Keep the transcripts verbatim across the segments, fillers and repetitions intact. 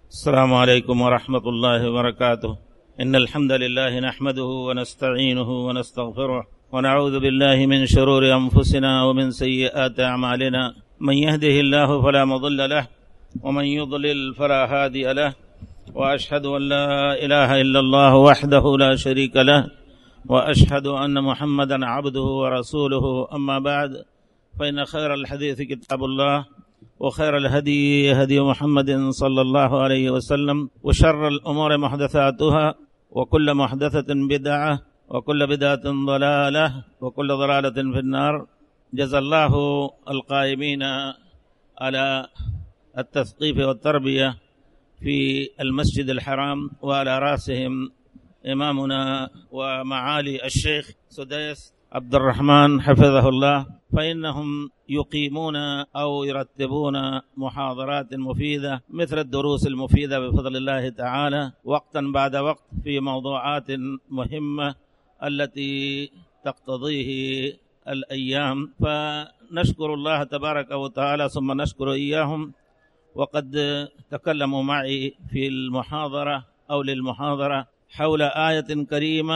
السلام عليكم ورحمة الله وبركاته. إن الحمد لله نحمده ونستعينه ونستغفره ونعوذ بالله من شرور أنفسنا ومن سيئات أعمالنا. من يهده الله فلا مضل له ومن يضلل فلا هادي له، وأشهد أن لا إله إلا الله وحده لا شريك له، وأشهد أن محمدا عبده ورسوله. أما بعد، فإن خير الحديث كتاب الله، وخير الهدي هدي محمد صلى الله عليه وسلم، وشر الأمور محدثاتها، وكل محدثة بدعة، وكل بدعة ضلالة، وكل ضلالة في النار. جزا الله القائمين على التثقيف والتربية في المسجد الحرام وعلى رأسهم إمامنا ومعالي الشيخ سديس عبد الرحمن حفظه الله، فإنهم يقيمون أو يرتبون محاضرات مفيدة مثل الدروس المفيدة بفضل الله تعالى، وقتا بعد وقت في موضوعات مهمة التي تقتضيه الأيام. فنشكر الله تبارك وتعالى ثم نشكر إياهم. وقد تكلموا معي في المحاضرة أو للمحاضرة حول آية كريمة.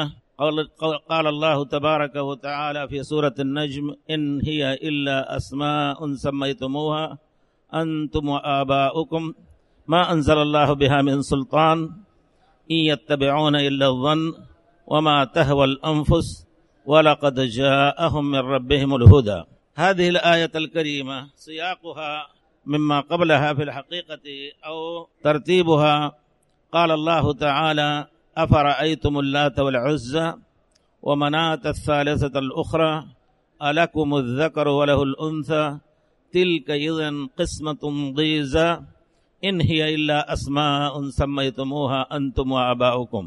قال الله تبارك وتعالى في سورة النجم: إن هي إلا أسماء سميتموها أنتم وآباؤكم ما أنزل الله بها من سلطان إن يتبعون إلا الظن وما تهوى الأنفس ولقد جاءهم من ربهم الهدى. هذه الآية الكريمة سياقها مما قبلها في الحقيقة أو ترتيبها. قال الله تعالى: أفرأيتم اللات والعزى ومناة الثالثة الأخرى ألكم الذكر وله الأنثى تلك إذا قسمة ضيزى إن هي إلا أسماء سميتموها أنتم وآباؤكم.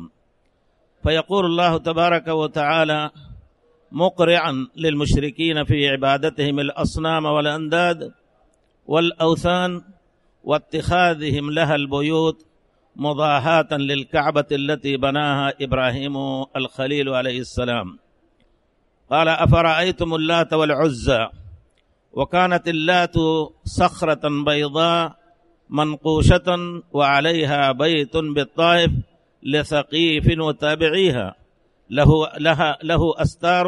فيقول الله تبارك وتعالى مقرعا للمشركين في عبادتهم الأصنام والأنداد والأوثان واتخاذهم لها البيوت مضاهاة للكعبة التي بناها إبراهيم الخليل عليه السلام. قال: أفرأيتم اللات والعزى. وكانت اللات صخرة بيضاء منقوشة وعليها بيت بالطائف لثقيف وتابعيها له, لها له أستار،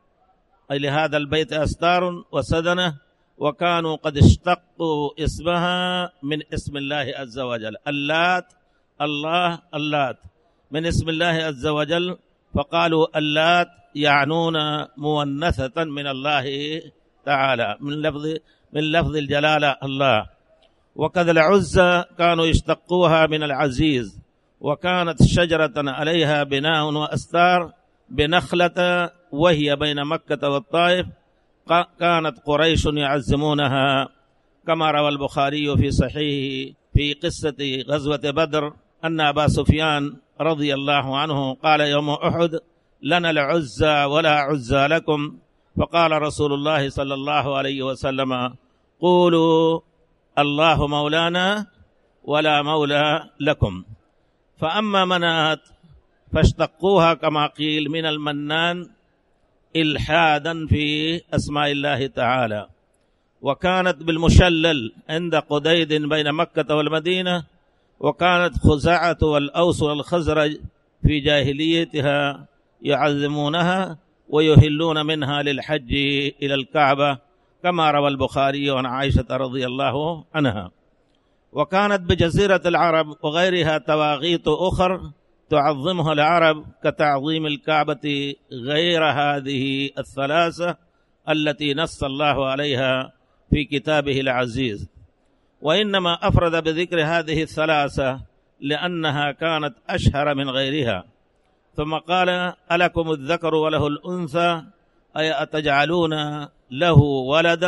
أي لهذا البيت أستار وسدنة، وكانوا قد اشتقوا اسمها من اسم الله عز وجل. اللات الله اللات من اسم الله عز وجل، فقالوا اللات يعنون مونثة من الله تعالى، من لفظ من لفظ الجلالة الله. وكذا العزى كانوا يشتقوها من العزيز، وكانت شجرة عليها بناء وأستار بنخلة وهي بين مكة والطائف، كانت قريش يعزمونها، كما روى البخاري في صحيحه في قصة غزوة بدر أن أبا سفيان رضي الله عنه قال يوم أحد: لنا العزى ولا عزى لكم. فقال رسول الله صلى الله عليه وسلم: قولوا الله مولانا ولا مولى لكم. فأما منات فاشتقوها كما قيل من المنان إلحادا في أسماء الله تعالى، وكانت بالمشلل عند قديد بين مكة والمدينة. وكانت خزاعة والأوس والخزرج في جاهليتها يعظمونها ويهلون منها للحج إلى الكعبة، كما روى البخاري عن عائشة رضي الله عنها. وكانت بجزيرة العرب وغيرها تواغيت أخر تعظمها العرب كتعظيم الكعبة غير هذه الثلاثة التي نص الله عليها في كتابه العزيز. وإنما أفرد بذكر هذه الثلاثة لأنها كانت أشهر من غيرها. ثم قال: ألكم الذكر وله الأنثى، أي أتجعلون له ولدا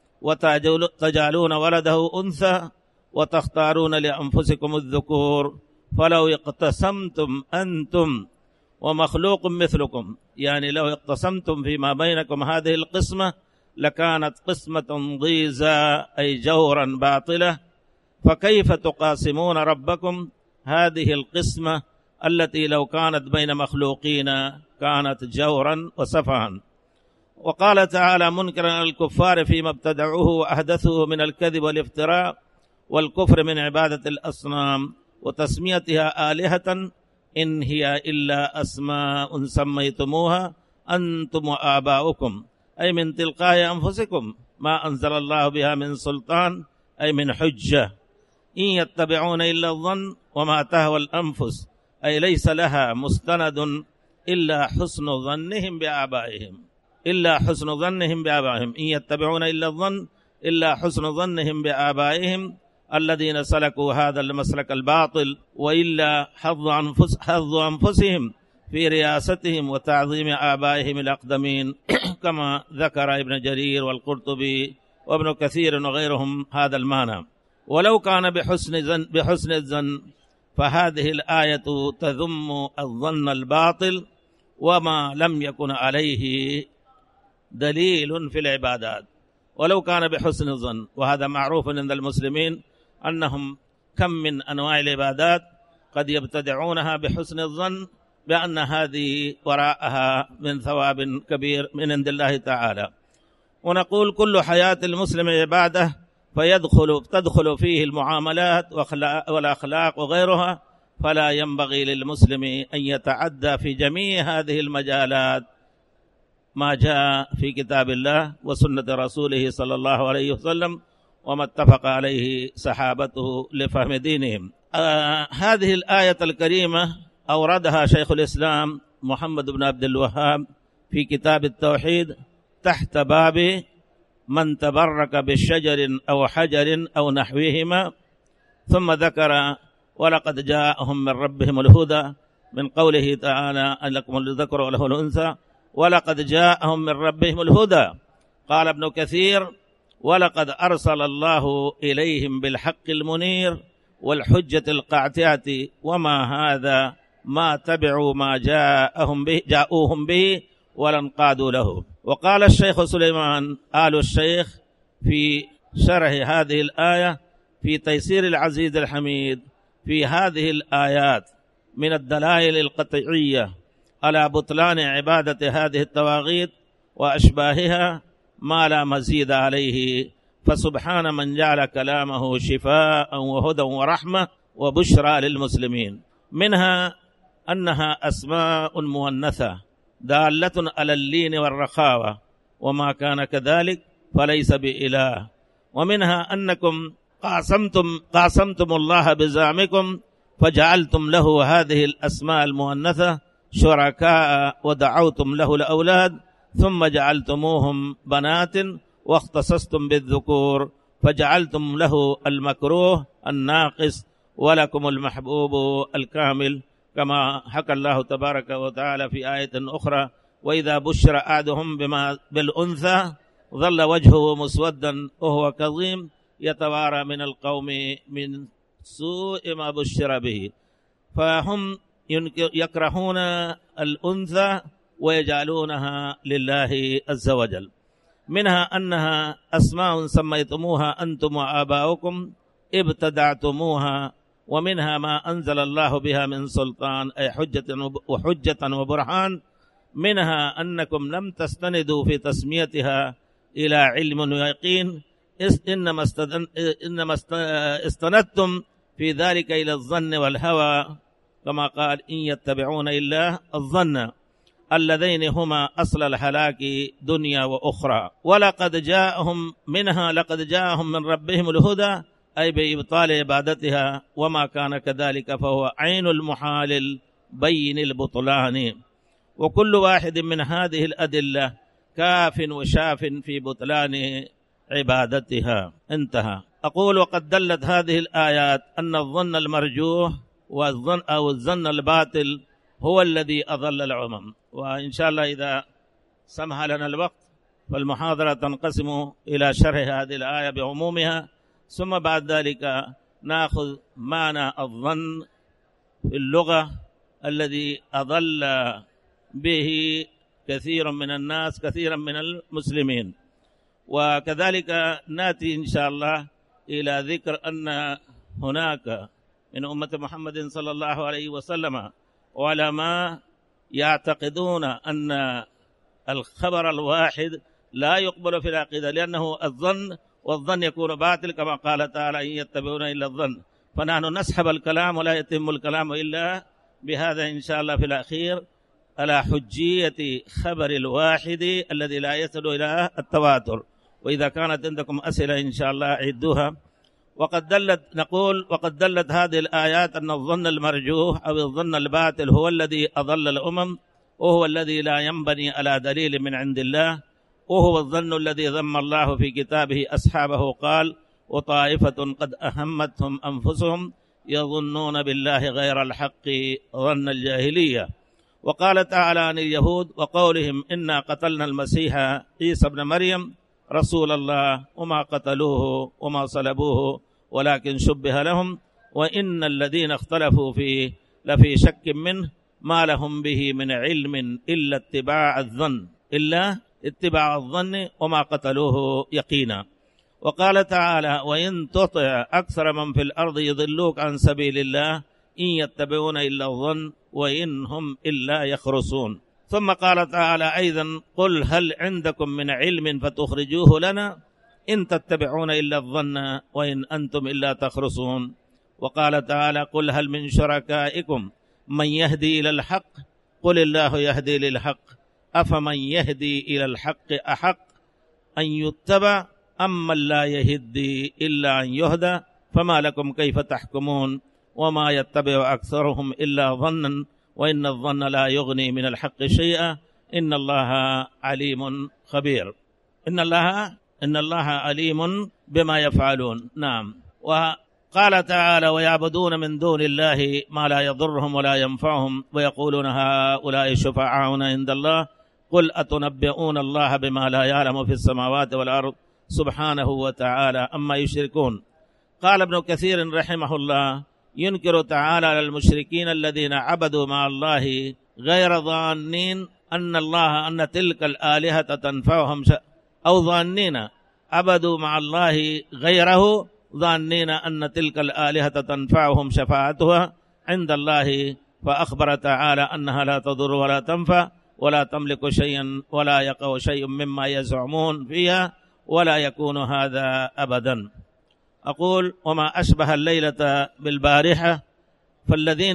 وتجعلون ولده أنثى وتختارون لأنفسكم الذكور فلو اقتسمتم أنتم ومخلوق مثلكم، يعني لو اقتسمتم فيما بينكم هذه القسمة لكانت قسمة ضيزى، أي جورا باطلة. فكيف تقاسمون ربكم هذه القسمة التي لو كانت بين مخلوقين كانت جورا وسفها. وقال تعالى منكرا الكفار فيما ابتدعوه وأحدثوه من الكذب والافتراء والكفر من عبادة الأصنام وتسميتها آلهة إن هي إلا أسماء سميتموها أنتم وآباؤكم أي من تلقاء أنفسكم ما أنزل الله بها من سلطان أي من حجة، إن يتبعون إلا الظن وما تهوى الأنفس أي ليس لها مستند إلا حسن ظنهم بآبائهم إلا حسن ظنهم بآبائهم إن يتبعون إلا الظن إلا حسن ظنهم بآبائهم الذين سلكوا هذا المسلك الباطل، وإلا حظ أنفس حظ أنفسهم في رياستهم وتعظيم آبائهم الأقدمين كما ذكر ابن جرير والقرطبي وابن كثير وغيرهم هذا المعنى. ولو كان بحسن ظن بحسن الظن فهذه الآية تذم الظن الباطل وما لم يكن عليه دليل في العبادات. ولو كان بحسن الظن، وهذا معروف عند المسلمين أنهم كم من أنواع العبادات قد يبتدعونها بحسن الظن بأن هذه وراءها من ثواب كبير من عند الله تعالى. ونقول كل حياة المسلم عبادة، فيدخل تدخل فيه المعاملات والأخلاق وغيرها، فلا ينبغي للمسلم أن يتعدى في جميع هذه المجالات ما جاء في كتاب الله وسنة رسوله صلى الله عليه وسلم وما اتفق عليه صحابته لفهم دينهم. آه هذه الآية الكريمة أوردها شيخ الإسلام محمد بن عبد الوهاب في كتاب التوحيد تحت باب من تبرك بالشجر أو حجر أو نحوهما، ثم ذكر ولقد جاءهم من ربهم الهدى من قوله تعالى أن لكم الذكر وله الأنثى ولقد جاءهم من ربهم الهدى. قال ابن كثير ولقد أرسل الله إليهم بالحق المنير والحجة القاطعة وما هذا ما تبعوا ما جاءهم به جاءوهم به ولا انقادوا له. وقال الشيخ سليمان آل الشيخ في شرح هذه الآية في تيسير العزيز الحميد في هذه الآيات من الدلائل القطعية على بطلان عبادة هذه الطواغيت وأشباهها ما لا مزيد عليه، فسبحان من جعل كلامه شفاء وهدى ورحمة وبشرى للمسلمين. منها أنها أسماء مؤنثة دالة على اللين والرخاوة، وما كان كذلك فليس بإله. ومنها أنكم قاسمتم, قاسمتم الله بزعمكم فجعلتم له هذه الأسماء المؤنثة شركاء ودعوتم له الأولاد ثم جعلتموهم بنات واختصصتم بالذكور فجعلتم له المكروه الناقص ولكم المحبوب الكامل، كما حكى الله تبارك وتعالى في آية أخرى وإذا بشر أحدهم بما بالأنثى ظل وجهه مسودا وهو كظيم يتوارى من القوم من سوء ما بشر به. فهم يكرهون الأنثى ويجعلونها لله عز وجل. منها أنها أسماء سميتموها أنتم وآباؤكم ابتدعتموها، ومنها ما أنزل الله بها من سلطان أي حجة وحجة وبرهان. منها أنكم لم تستندوا في تسميتها إلى علم ويقين، إنما إنما استندتم في ذلك إلى الظن والهوى، كما قال إن يتبعون إلا الظن اللذين هما أصل الهلاك دنيا وأخرى. ولقد جاءهم منها لقد جاءهم من ربهم الهدى أي بإبطال عبادتها، وما كان كذلك فهو عين المحال بين البطلان. وكل واحد من هذه الأدلة كاف وشاف في بطلان عبادتها. انتهى. أقول وقد دلت هذه الآيات أن الظن المرجوح والظن أو الظن الباطل هو الذي أضل العمم. وإن شاء الله إذا سمح لنا الوقت فالمحاضرة تنقسم إلى شرح هذه الآية بعمومها، ثم بعد ذلك نأخذ معنى الظن في اللغة الذي أضل به كثير من الناس كثيرا من المسلمين. وكذلك نأتي إن شاء الله إلى ذكر أن هناك من أمة محمد صلى الله عليه وسلم علماء يعتقدون أن الخبر الواحد لا يقبل في العقيدة، لأنه الظن والظن يكون باطل كما قال تعالى إن يتبعون إلا الظن، فنحن نسحب الكلام ولا يتم الكلام إلا بهذا إن شاء الله في الأخير على حجية خبر الواحد الذي لا يصل إلى التواتر. وإذا كانت عندكم أسئلة إن شاء الله عدوها. وقد دلت نقول وقد دلت هذه الآيات أن الظن المرجوح أو الظن الباطل هو الذي أضل الأمم، وهو الذي لا ينبني على دليل من عند الله، وهو الظن الذي ذم الله في كتابه أصحابه قال: وطائفة قد أهمتهم أنفسهم يظنون بالله غير الحق ظن الجاهلية. وقال تعالى عن اليهود وقولهم: إنا قتلنا المسيح عيسى ابن مريم رسول الله وما قتلوه وما صلبوه ولكن شبه لهم وإن الذين اختلفوا فيه لفي شك منه ما لهم به من علم إلا اتباع الظن إلا اتباع الظن وما قتلوه يقينا. وقال تعالى: وإن تطع أكثر من في الأرض يضلوك عن سبيل الله إن يتبعون إلا الظن وإن هم إلا يخرصون. ثم قال تعالى أيضا: قل هل عندكم من علم فتخرجوه لنا إن تتبعون إلا الظن وإن أنتم إلا تخرصون. وقال تعالى: قل هل من شركائكم من يهدي إلى الحق قل الله يهدي للحق أفمن يهدي إلى الحق أحق أن يتبع أم من لا يهدي إلا أن يهدى فما لكم كيف تحكمون وما يتبع أكثرهم إلا ظنا وإن الظن لا يغني من الحق شيئا إن الله عليم خبير. إن الله إن الله عليم بما يفعلون. نعم. وقال تعالى: ويعبدون من دون الله ما لا يضرهم ولا ينفعهم ويقولون هؤلاء شفعاؤنا عند الله قل أتنبئون الله بما لا يعلم في السماوات والأرض سبحانه وتعالى أما يشركون. قال ابن كثير رحمه الله: ينكر تعالى على المشركين الذين عبدوا مع الله غير ظانين أن الله أن تلك الآلهة تنفعهم أو ظانين عبدوا مع الله غيره ظانين أن تلك الآلهة تنفعهم شفاعتها عند الله، فأخبر تعالى أنها لا تضر ولا تنفع ولا تملك شيئا ولا يقع شيء مما يزعمون فيها ولا يكون هذا أبدا. أقول: وما أشبه الليلة بالبارحة، فالذين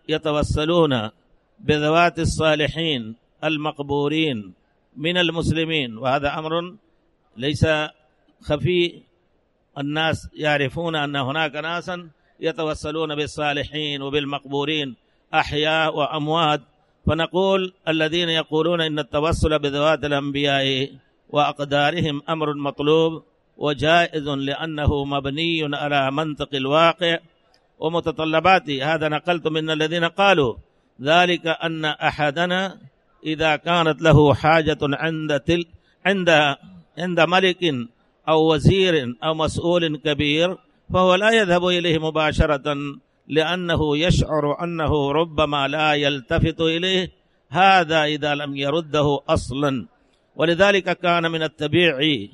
يتوسلون بذوات الصالحين المقبورين من المسلمين، وهذا أمر ليس خفي، الناس يعرفون أن هناك ناسا يتوسلون بالصالحين وبالمقبورين أحياء وأموات، فنقول الذين يقولون إن التوسل بذوات الأنبياء وأقدارهم أمر مطلوب وجائز لأنه مبني على منطق الواقع ومتطلباته. هذا نقلت من الذين قالوا ذلك أن أحدنا إذا كانت له حاجة عند تل عند عند ملك أو وزير أو مسؤول كبير فهو لا يذهب إليه مباشرة لأنه يشعر أنه ربما لا يلتفت إليه، هذا إذا لم يرده أصلا. ولذلك كان من الطبيعي،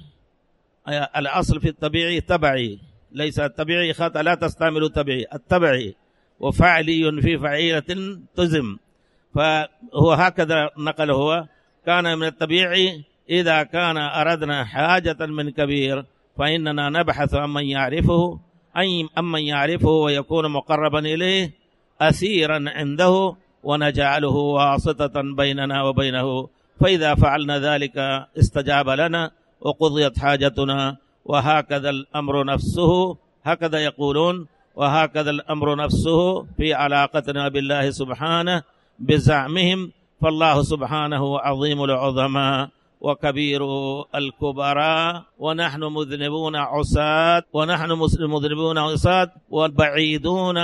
الأصل في الطبيعي تبعي، ليس الطبيعي خطأ، لا تستعمل تبعي، التبعي وفعلي في فعيلة تزم، فهو هكذا نقل. هو كان من الطبيعي إذا كان أردنا حاجة من كبير فإننا نبحث عن من يعرفه أي أمن يعرفه ويكون مقربا إليه أسيرا عنده ونجعله واسطة بيننا وبينه، فإذا فعلنا ذلك استجاب لنا وقضيت حاجتنا. وهكذا الأمر نفسه، هكذا يقولون، وهكذا الأمر نفسه في علاقتنا بالله سبحانه بزعمهم، فالله سبحانه عظيم العظماء وكبير الكبراء ونحن مذنبون عصاة ونحن مذنبون عصاة والبعيدون،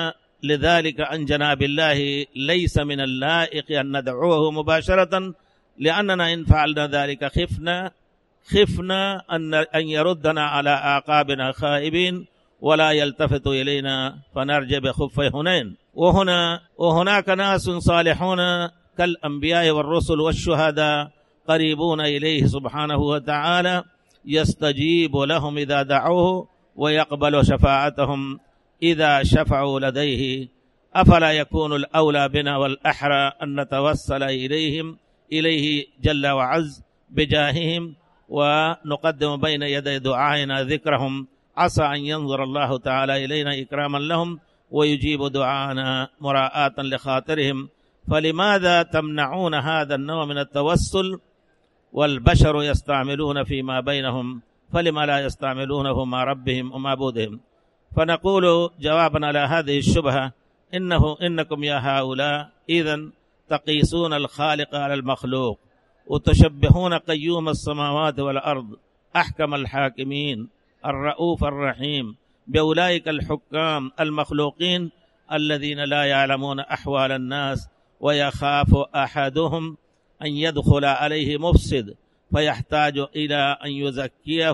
لذلك عن جناب الله ليس من اللائق أن ندعوه مباشرة، لأننا إن فعلنا ذلك خفنا خفنا أن أن يردنا على أعقابنا خائبين ولا يلتفت إلينا فنرجع بخفي هنين. وهنا وهناك ناس صالحون كالأنبياء والرسل والشهداء قريبون إليه سبحانه وتعالى يستجيب لهم إذا دعوه ويقبل شفاعتهم إذا شفعوا لديه. أفلا يكون الأولى بنا والأحرى أن نتوسل إليهم إليه جل وعز بجاههم ونقدم بين يدي دعائنا ذكرهم عسى أن ينظر الله تعالى إلينا إكراما لهم ويجيب دعانا مراعاة لخاطرهم، فلماذا تمنعون هذا النوع من التوسل والبشر يستعملون فيما بينهم، فلما لا يستعملونه مع ربهم ومعبودهم؟ فنقول جوابا على هذه الشبهة: إنه إنكم يا هؤلاء إذن تقيسون الخالق على المخلوق، وتشبهون قيوم السماوات والأرض أحكم الحاكمين الرؤوف الرحيم بأولئك الحكام المخلوقين الذين لا يعلمون أحوال الناس، ويخاف أحدهم أن يدخل عليه مفسد فيحتاج إلى أن يزكيه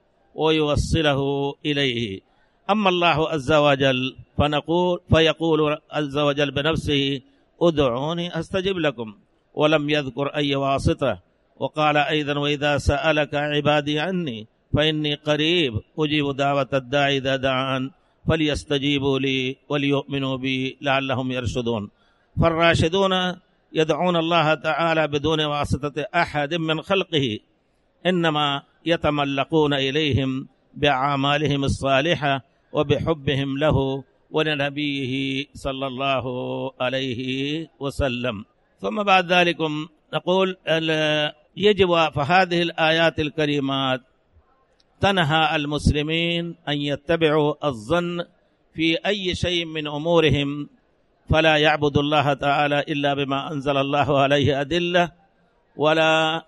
ويوصله إليه. أما الله عز وجل فنقول فيقول عز وجل بنفسه: ادعوني أستجب لكم، ولم يذكر أي واسطة. وقال أيضا: وإذا سألك عبادي عني فإني قريب أجيب دعوة الداعي إذا دعان فليستجيبوا لي وليؤمنوا بي لعلهم يرشدون. فالراشدون يدعون الله تعالى بدون واسطة أحد من خلقه، إنما يتملقون إليهم بأعمالهم الصالحة وبحبهم له ولنبيه صلى الله عليه وسلم. ثم بعد ذلك نقول يجب فهذه الآيات الكريمات تنهى المسلمين أن يتبعوا الظن في أي شيء من أمورهم، فلا يعبد الله تعالى إلا بما أنزل الله عليه أدلة، ولا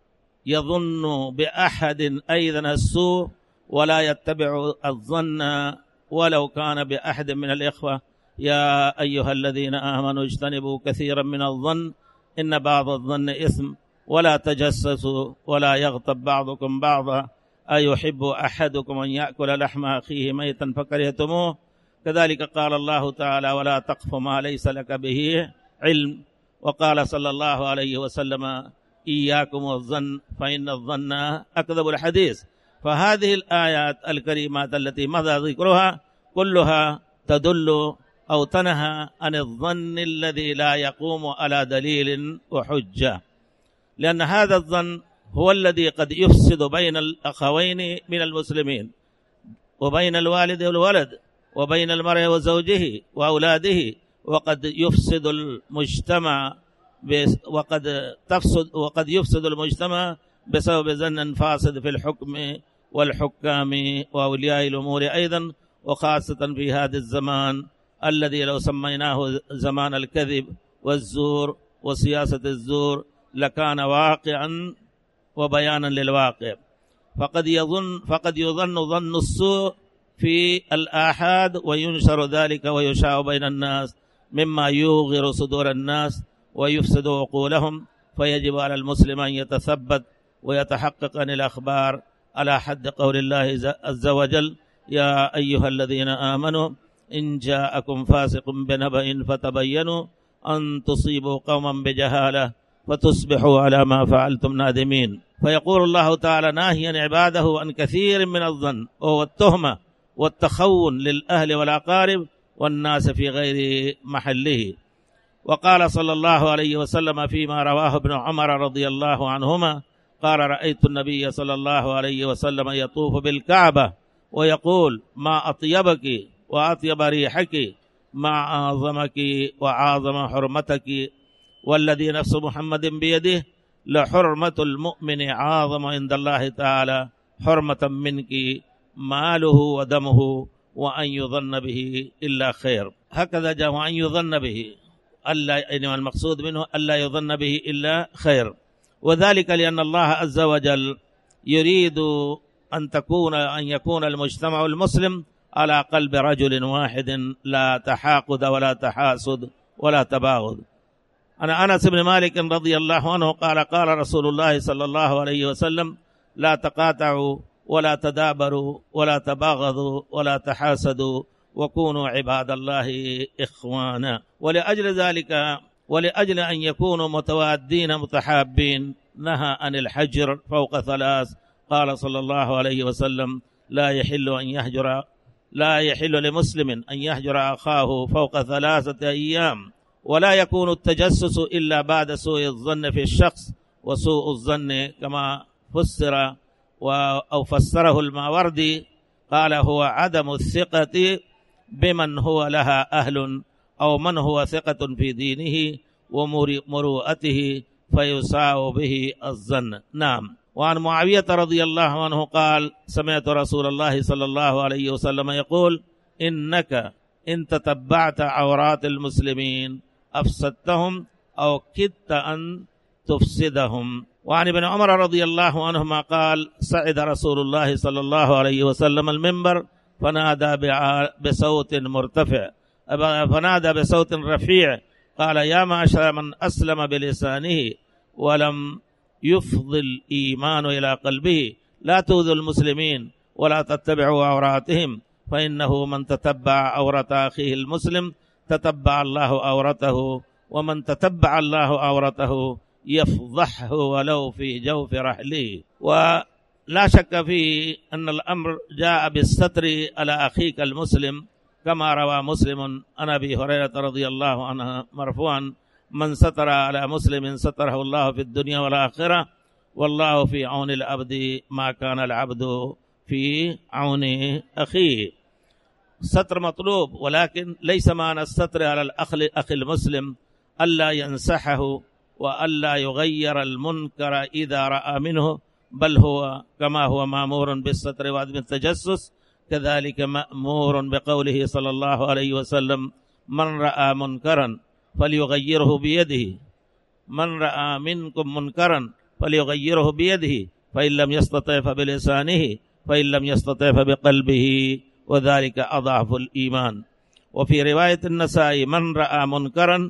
يظن بأحد أيضا السوء، ولا يتبع الظن ولو كان بأحد من الإخوة. يا أيها الذين آمنوا اجتنبوا كثيرا من الظن إن بعض الظن إثم، ولا تجسسوا ولا يغتب بعضكم بعضا أيحب أحدكم أن يأكل لحم أخيه ميتا فكرهتموه. كذلك قال الله تعالى: ولا تقف ما ليس لك به علم. وقال صلى الله عليه وسلم: إياكم والظن فإن الظن أكذب الحديث. فهذه الآيات الكريمات التي مضى ذكرها كلها تدل أو تنهى عن الظن الذي لا يقوم على دليل وحجة، لأن هذا الظن هو الذي قد يفسد بين الأخوين من المسلمين، وبين الوالد والولد، وبين المرء وزوجه وأولاده، وقد يفسد المجتمع وقد تفسد وقد يفسد المجتمع بسبب ظن فاسد في الحكم والحكام وأولياء الأمور أيضا، وخاصة في هذا الزمان الذي لو سميناه زمان الكذب والزور وسياسة الزور لكان واقعا وبيانا للواقع. فقد يظن فقد يظن ظن السوء في الآحاد وينشر ذلك ويشاع بين الناس مما يوغر صدور الناس ويفسد عقولهم. فيجب على المسلم أن يتثبت ويتحقق عن الأخبار على حد قول الله عز وجل: يا أيها الذين آمنوا إن جاءكم فاسق بنبأ فتبينوا أن تصيبوا قوما بجهالة فتصبحوا على ما فعلتم نادمين. فيقول الله تعالى ناهيا عباده عن كثير من الظن وهو التهمة والتخون للأهل والأقارب والناس في غير محله. وقال صلى الله عليه وسلم فيما رواه ابن عمر رضي الله عنهما قال: رأيت النبي صلى الله عليه وسلم يطوف بالكعبة ويقول: ما أطيبك وأطيب ريحك، ما أعظمك وعاظم حرمتك، والذي نفس محمد بيده لحرمة المؤمن أعظم عند الله تعالى حرمة منك ماله ودمه، وأن يظن به إلا خير. هكذا جاء: وأن يظن به، ألا إنما المقصود منه ألا يظن به إلا خير. وذلك لأن الله عز وجل يريد أن تكون أن يكون المجتمع المسلم على قلب رجل واحد، لا تحاقد ولا تحاسد ولا تباغض. أنا أنس بن مالك رضي الله عنه قال: قال رسول الله صلى الله عليه وسلم: لا تقاطعوا ولا تدابروا ولا تباغضوا ولا تحاسدوا وكونوا عباد الله إخوانا. ولأجل ذلك ولأجل أن يكونوا متوادين متحابين نهى عن الحجر فوق ثلاث. قال صلى الله عليه وسلم: لا يحل أن يهجر لا يحل لمسلم أن يهجر أخاه فوق ثلاثة أيام. ولا يكون التجسس إلا بعد سوء الظن في الشخص، وسوء الظن كما فسر أو فسره الماوردي قال هو عدم الثقة بمن هو لها أهل أو من هو ثقة في دينه ومروءته فيساء به الظن. نعم. وعن معاوية رضي الله عنه قال سمعت رسول الله صلى الله عليه وسلم يقول إنك إن تتبعت عورات المسلمين أفسدتهم أو كدت أن تفسدهم. وعن ابن عمر رضي الله عنهما قال صعد رسول الله صلى الله عليه وسلم المنبر فنادى بصوت مرتفع فنادى بصوت رفيع قال يا معشر من أسلم بلسانه ولم يفضي الإيمان إلى قلبه لا تؤذوا المسلمين ولا تتبعوا عوراتهم فإنه من تتبع عورة أخيه المسلم تتبع الله عورته ومن تتبع الله عورته يفضحه ولو في جوف رحله. ولا شك فيه أن الأمر جاء بالستر على أخيك المسلم كما روى مسلم عن أبي هريرة رضي الله عنه مرفوعا من ستر على مسلم ستره الله في الدنيا والآخرة والله في عون العبد ما كان العبد في عون أخيه. الستر مطلوب ولكن ليس معنى الستر على الأخ أخي المسلم ألا ينسحه وألا يغير المنكر إذا رأى منه بل هو كما هو مأمور بالستر وعدم التجسس كذلك مأمور بقوله صلى الله عليه وسلم من رأى منكرا فليغيره بيده من رأى منكم منكرا فليغيره بيده فإن لم يستطع فبلسانه فإن لم يستطع فبقلبه وذلك أضعف الإيمان. وفي رواية النسائي من رأى منكرا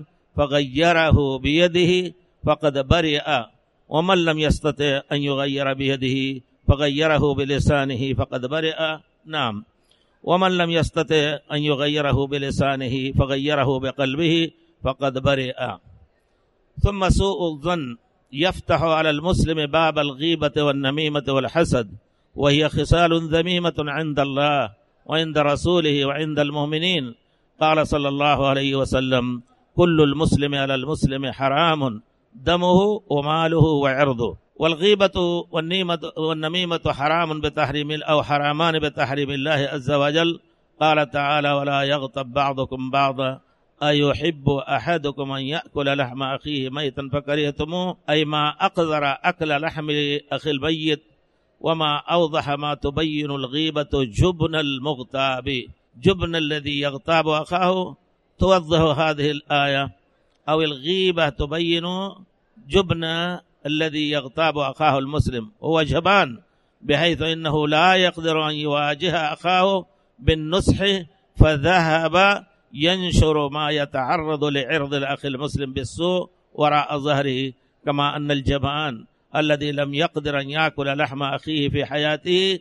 فغيره بيده فقد برئ ومن لم يستطع أن يغير بيده فغيره بلسانه فقد برئ. نعم. ومن لم يستطع أن يغيره بلسانه فغيره بقلبه فقد برئ. ثم سوء الظن يفتح على المسلم باب الغيبة والنميمة والحسد وهي خصال ذميمة عند الله وعند رسوله وعند المؤمنين. قال صلى الله عليه وسلم كل المسلم على المسلم حرام دمه وماله وعرضه. والغيبة والنميمة حرام بتحريم أو حرامان بتحريم الله عز وجل. قال تعالى ولا يغتب بعضكم بعضا أيحب أحدكم أن يأكل لحم أخيه ميتا فكرهتموه أي ما أقدر أكل لحم أخي الميت وما أوضح ما تبين الغيبة جبن المغتاب جبن الذي يغتاب أخاه. توضح هذه الآية أو الغيبة تبين جبن الذي يغتاب أخاه المسلم هو جبان بحيث إنه لا يقدر أن يواجه أخاه بالنصح فذهب ينشر ما يتعرض لعرض الأخ المسلم بالسوء وراء ظهره كما أن الجبان الذي لم يقدر أن يأكل لحم أخيه في حياته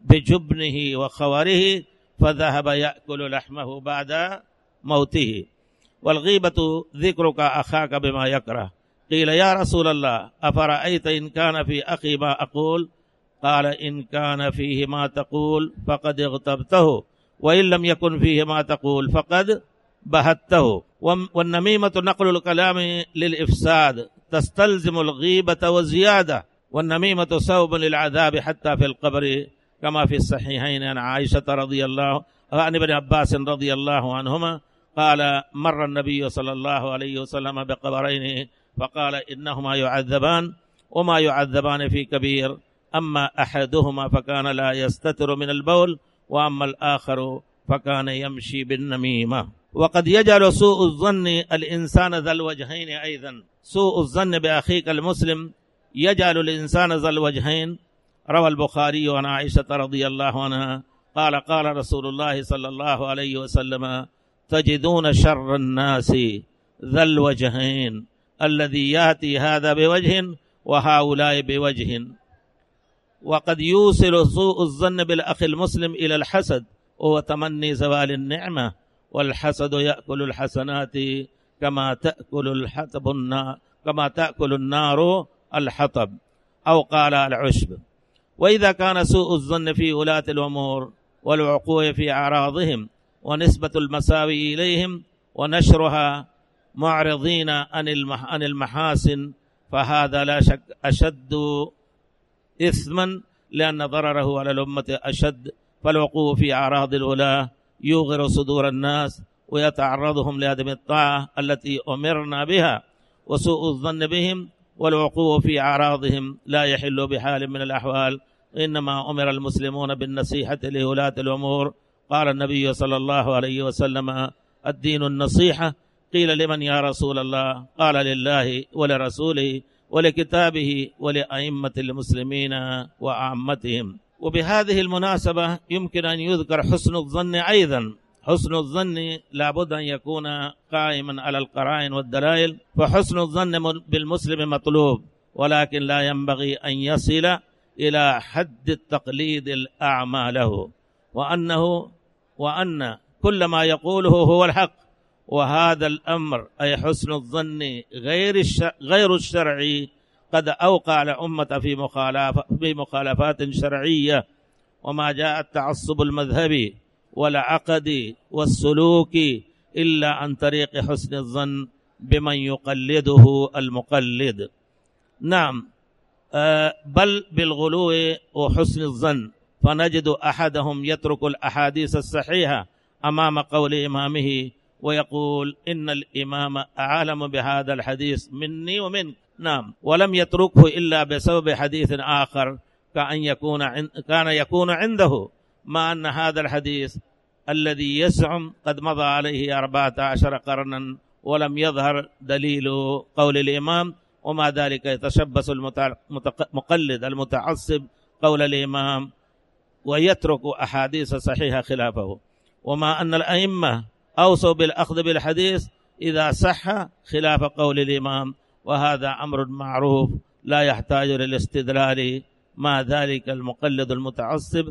بجبنه وخوره فذهب يأكل لحمه بعد موته. والغيبة ذكرك أخاك بما يكره. قيل يا رسول الله أفرأيت إن كان في أخي ما أقول؟ قال إن كان فيه ما تقول فقد اغتبته وإن لم يكن فيه ما تقول فقد بهته. والنميمة نقل الكلام للإفساد تستلزم الغيبة وزيادة. والنميمة سبب للعذاب حتى في القبر كما في الصحيحين عن عائشة رضي الله عن ابن عباس رضي الله عنهما قال مر النبي صلى الله عليه وسلم بقبرين فقال إنهما يعذبان وما يعذبان في كبير أما أحدهما فكان لا يستتر من البول وأما الآخر فكان يمشي بالنميمة. وقد يجعل سوء الظن الإنسان ذا الوجهين أيضا. سوء الظن بأخيك المسلم يجعل الإنسان ذا الوجهين. روى البخاري عن عائشة رضي الله عنها قال قال رسول الله صلى الله عليه وسلم تجدون شر الناس ذا الوجهين الذي يأتي هذا بوجه وهؤلاء بوجه. وقد يوصل سوء الظن بالأخ المسلم إلى الحسد وهو تمني زوال النعمة والحسد يأكل الحسنات كما تأكل الحطب النار كما تأكل النار الحطب أو قال العشب. وإذا كان سوء الظن في ولاة الأمور والوقوع في أعراضهم ونسبة المساوي إليهم ونشرها معرضين عن المحاسن فهذا لا شك أشد إثما لأن ضرره على الأمة أشد فالوقوف في أعراض الولاة يوغر صدور الناس ويتعرضهم لعدم الطاعة التي أمرنا بها وسوء الظن بهم، والوقوف في أعراضهم لا يحل بحال من الأحوال. إنما أمر المسلمون بالنصيحة لولاة الأمور. قال النبي صلى الله عليه وسلم: الدين النصيحة. قيل: لمن يا رسول الله؟ قال: لله ولرسوله ولكتابه ولأئمة المسلمين وأعمتهم. وبهذه المناسبة يمكن أن يذكر حسن الظن أيضا. حسن الظن لابد أن يكون قائما على القرائن والدلائل، فحسن الظن بالمسلم مطلوب، ولكن لا ينبغي أن يصل إلى حد التقليد الأعمى له، وأنه وأن كل ما يقوله هو الحق. وهذا الأمر أي حسن الظن غير غير الشرعي قد أوقع الأمة في مخالفة في مخالفات شرعية، وما جاء التعصب المذهبي والعقدي والسلوكي إلا عن طريق حسن الظن بمن يقلده المقلد. نعم، بل بالغلو وحسن الظن، فنجد أحدهم يترك الأحاديث الصحيحة أمام قول إمامه ويقول: إن الإمام أعلم بهذا الحديث مني ومنك. نعم، ولم يتركه إلا بسبب حديث آخر كأن يكون عن كان يكون عنده، مع أن هذا الحديث الذي يزعم قد مضى عليه أربعة عشر قرنا ولم يظهر دليل قول الإمام، وما ذلك يتشبث المقلد المتعصب قول الإمام ويترك أحاديث صحيحة خلافه. وما أن الأئمة أوصوا بالأخذ بالحديث إذا صح خلاف قول الإمام، وهذا أمر معروف لا يحتاج للاستدلال. ما ذلك المقلد المتعصب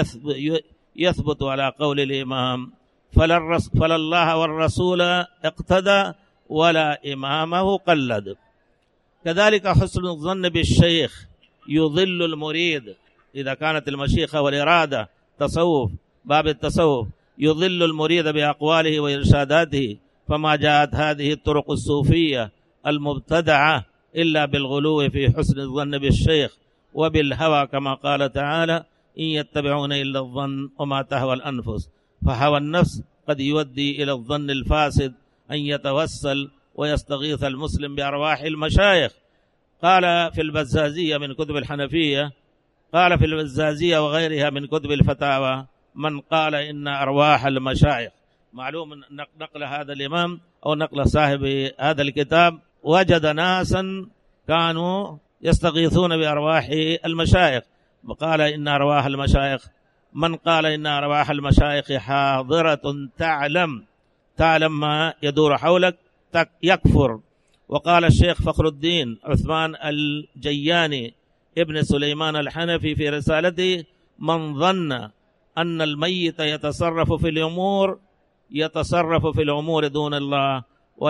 يثبت على قول الإمام، فلا الله والرسول اقتدى ولا إمامه قلد. كذلك حسن الظن بالشيخ يضل المريد، إذا كانت المشيخة والإرادة تصوف، باب التصوف، يضل المريد بأقواله وإرشاداته. فما جاءت هذه الطرق الصوفية المبتدعة إلا بالغلو في حسن الظن بالشيخ وبالهوى، كما قال تعالى: إن يتبعون إلا الظن وما تهوى الأنفس. فهوى النفس قد يودي إلى الظن الفاسد أن يتوسل ويستغيث المسلم بأرواح المشايخ. قال في البزازية من كتب الحنفية، قال في البزازية وغيرها من كتب الفتاوى: من قال إن أرواح المشايخ، معلوم نقل هذا الإمام أو نقل صاحب هذا الكتاب وجد ناسا كانوا يستغيثون بأرواح المشايخ، وقال إن أرواح المشايخ، من قال إن أرواح المشايخ حاضرة تعلم تعلم ما يدور حولك يكفر. وقال الشيخ فخر الدين عثمان الجياني ابن سليمان الحنفي في رسالته: من ظن أن الميت يتصرف في الأمور يتصرف في الأمور دون الله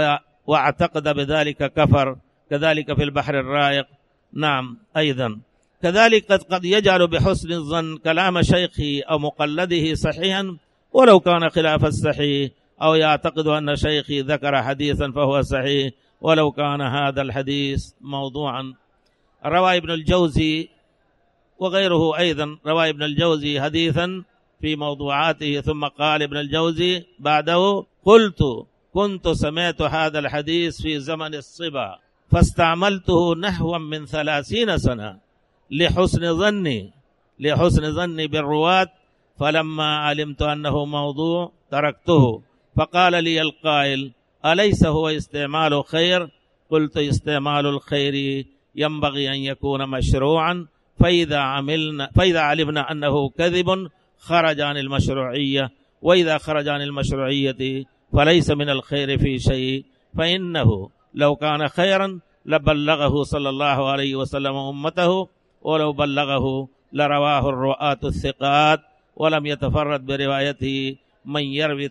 واعتقد بذلك كفر. كذلك في البحر الرايق. نعم، أيضا كذلك قد يجعل بحسن الظن كلام شيخه أو مقلده صحيحا ولو كان خلاف الصحيح، أو يعتقد أن شيخي ذكر حديثا فهو صحيح ولو كان هذا الحديث موضوعا. روى ابن الجوزي وغيره أيضا، روى ابن الجوزي حديثا في موضوعاته، ثم قال ابن الجوزي بعده: قلت كنت سمعت هذا الحديث في زمن الصبا فاستعملته نحو من ثلاثين سنة لحسن ظني لحسن ظني بالرواة، فلما علمت أنه موضوع تركته. فقال لي القائل: أليس هو استعمال خير؟ قلت: استعمال الخير ينبغي أن يكون مشروعا، فإذا عملنا فإذا علمنا أنه كذب خرج عن المشروعية، وإذا خرج عن المشروعية فليس من الخير في شيء، فإنه لو كان خيرا لبلغه صلى الله عليه وسلم أمته، ولو بلغه لرواه الرواة الثقات، ولم يتفرد بروايته من يروي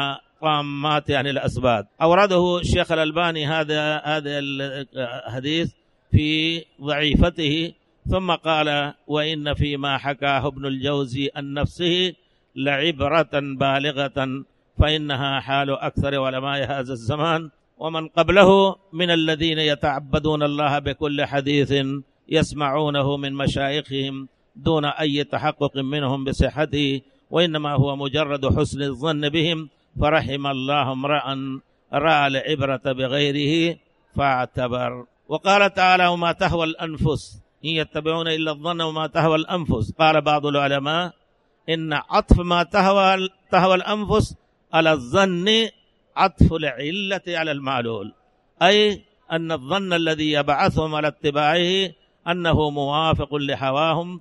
الطامات عن الأسباب. أورده الشيخ الألباني هذا هذا الحديث في ضعيفته، ثم قال: وإن فيما حكاه ابن الجوزي عن نفسه لعبرة بالغة، فإنها حال أكثر علماء هذا الزمان ومن قبله من الذين يتعبدون الله بكل حديث يسمعونه من مشايخهم دون أي تحقق منهم بصحته وإنما هو مجرد حسن الظن بهم، فرحم الله امرأ رأى العبرة بغيره فاعتبر. وقال تعالى: وما تهوى الأنفس إن يتبعون إلا الظن وما تهوى الأنفس. قال بعض العلماء إن عطف ما تهوى, تهوى الأنفس على الظن عطف العلة على المعلول، أي أن الظن الذي يبعثهم على اتباعه أنه موافق لهواهم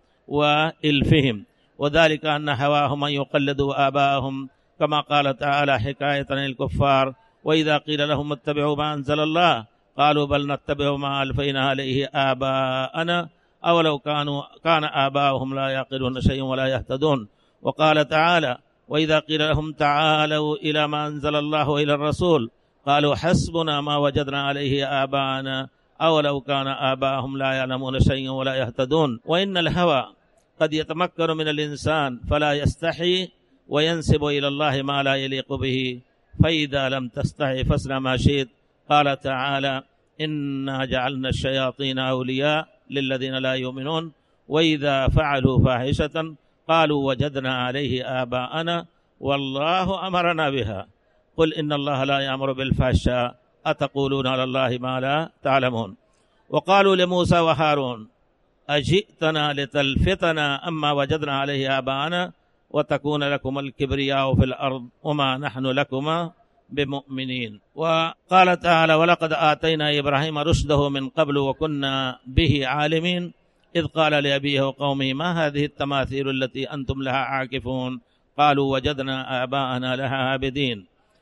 وإلفهم، وذلك أن هواهم أن يقلدوا آباءهم، كما قال تعالى حكاية عن الكفار: وإذا قيل لهم اتبعوا ما أنزل الله قالوا بل نتبع ما ألفينا عليه آباءنا أولو كانوا كان آباؤهم لا يعقلون شيئا ولا يهتدون. وقال تعالى: وإذا قيل لهم تعالوا إلى ما أنزل الله وإلى الرسول قالوا حسبنا ما وجدنا عليه آباءنا أولو كان آباؤهم لا يعلمون شيئا ولا يهتدون. وإن الهوى قد يتمكن من الإنسان فلا يستحي وينسب إلى الله ما لا يليق به، فإذا لم تستحي فاصنع ما شئت. قال تعالى: إنا جعلنا الشياطين أولياء للذين لا يؤمنون وإذا فعلوا فاحشة قالوا وجدنا عليه آباءنا والله أمرنا بها قل إن الله لا يأمر بالفحشاء أتقولون على الله ما لا تعلمون. وقالوا لموسى وهارون: أجئتنا لتلفتنا أما وجدنا عليه آباءنا وتكون لكم الكبرياء في الأرض وما نحن لكما بمؤمنين. وقال تعالى: ولقد آتينا إبراهيم رشده من قبل وكنا به عالمين إذ قال لأبيه وقومه ما هذه التماثيل التي أنتم لها عاكفون قالوا وجدنا آباءنا لها عابدين.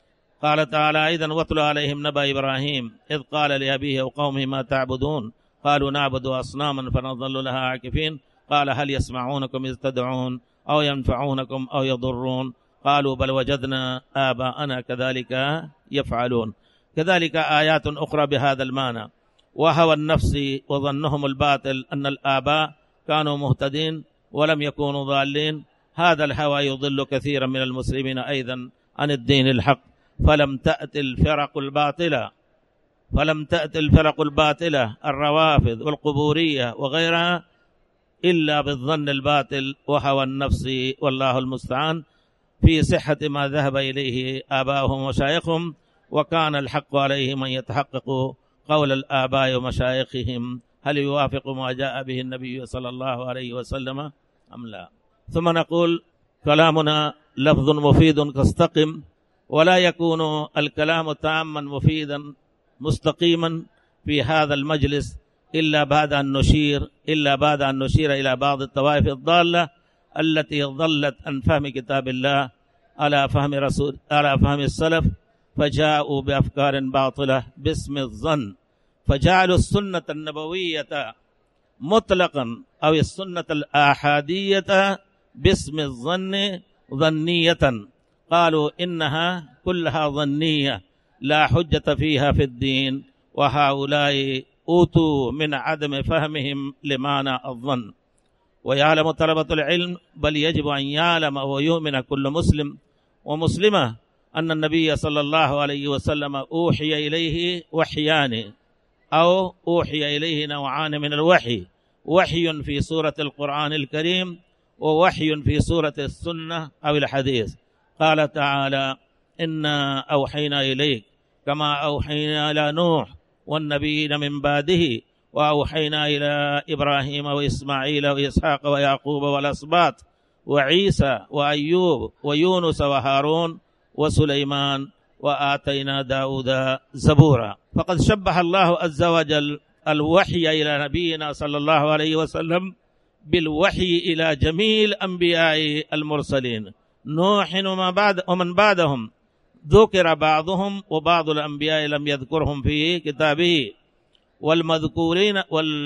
قال تعالى أيضا: واتل عليهم نبأ إبراهيم إذ قال لأبيه وقومه ما تعبدون قالوا نعبد أصناما فنظل لها عاكفين قال هل يسمعونكم إذ تدعون أو ينفعونكم أو يضرون قالوا بل وجدنا آباءنا كذلك يفعلون. كذلك آيات أخرى بهذا المعنى. وهوى النفس وظنهم الباطل أن الآباء كانوا مهتدين ولم يكونوا ضالين، هذا الهوى يضل كثيرا من المسلمين أيضا عن الدين الحق، فلم تأت الفرق الباطلة فلم تأت الفرق الباطلة الروافض والقبورية وغيرها إلا بالظن الباطل وهوى النفس، والله المستعان، في صحة ما ذهب إليه آباؤهم ومشايخهم، وكان الحق عليهم أن يتحققوا قول الآباء ومشايخهم هل يوافق ما جاء به النبي صلى الله عليه وسلم أم لا. ثم نقول: كلامنا لفظ مفيد كاستقم، ولا يكون الكلام تاما مفيدا مستقيما في هذا المجلس إلا بعد أن نشير إلا بعد أن نشير إلى بعض الطوائف الضالة التي ضلت عن فهم كتاب الله على فهم رسول على فهم السلف، فجاءوا بأفكار باطلة باسم الظن، فجعلوا السنة النبوية مطلقا أو السنة الآحادية باسم الظن ظنية، قالوا إنها كلها ظنية لا حجة فيها في الدين، وهؤلاء أوتوا من عدم فهمهم لمعنى الظن. ويعلم طلبة العلم بل يجب أن يعلم ويؤمن كل مسلم ومسلمة أن النبي صلى الله عليه وسلم أوحي إليه وحيان أو أوحي إليه نوعان من الوحي، وحي في سورة القرآن الكريم ووحي في سورة السنة أو الحديث. قال تعالى: إنا أوحينا إليك كما أوحينا إلى نوح والنبيين من بعده وأوحينا إلى إبراهيم وإسماعيل وإسحاق ويعقوب والأسباط وعيسى وأيوب ويونس وهارون وسليمان وآتينا داود زبورا. فقد شبه الله عز وجل الوحي إلى نبينا صلى الله عليه وسلم بالوحي إلى جميع الأنبياء المرسلين، نوح ومن بعد ومن بعدهم ذكر بعضهم وبعض الأنبياء لم يذكرهم في كتابه، والمذكورين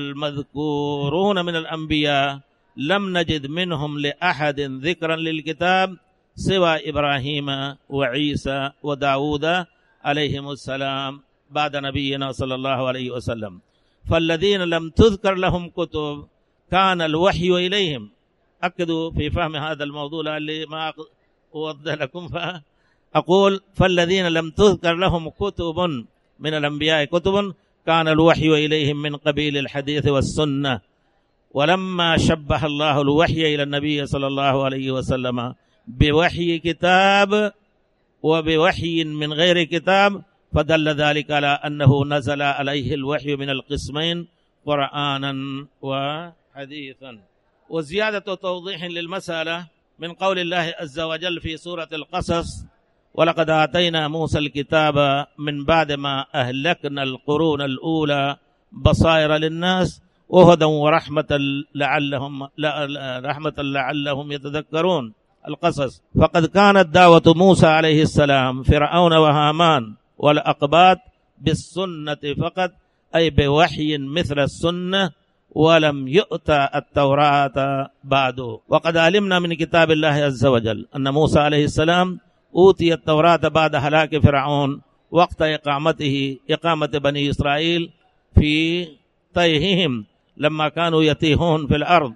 والمذكورون من الأنبياء لم نجد منهم لأحد ذكرا للكتاب سوى إبراهيم وعيسى وداود عليهم السلام بعد نبينا صلى الله عليه وسلم. فالذين لم تذكر لهم كتب كان الوحي إليهم. أكدوا في فهم هذا الموضوع اللي ما أوضح لكم، فأقول: فالذين لم تذكر لهم كتب من الأنبياء كتب كان الوحي إليهم من قبيل الحديث والسنة. ولما شبه الله الوحي إلى النبي صلى الله عليه وسلم بوحي كتاب وبوحي من غير كتاب، فدل ذلك على أنه نزل عليه الوحي من القسمين قرآنا وحديثا. وزيادة توضيح للمسألة من قول الله عز وجل في سورة القصص: ولقد آتينا موسى الكتاب من بعد ما أهلكنا القرون الأولى بصائر للناس وهدى ورحمة لعلهم رحمة لعلهم يتذكرون. القصص. فقد كانت دعوة موسى عليه السلام فرعون وهامان والأقباط بالسنة فقط، أي بوحي مثل السنة، ولم يؤتى التوراة بعد. وقد علمنا من كتاب الله عز وجل أن موسى عليه السلام أوتي التوراة بعد هلاك فرعون وقت إقامته إقامة بني إسرائيل في تيههم لما كانوا يتيهون في الأرض.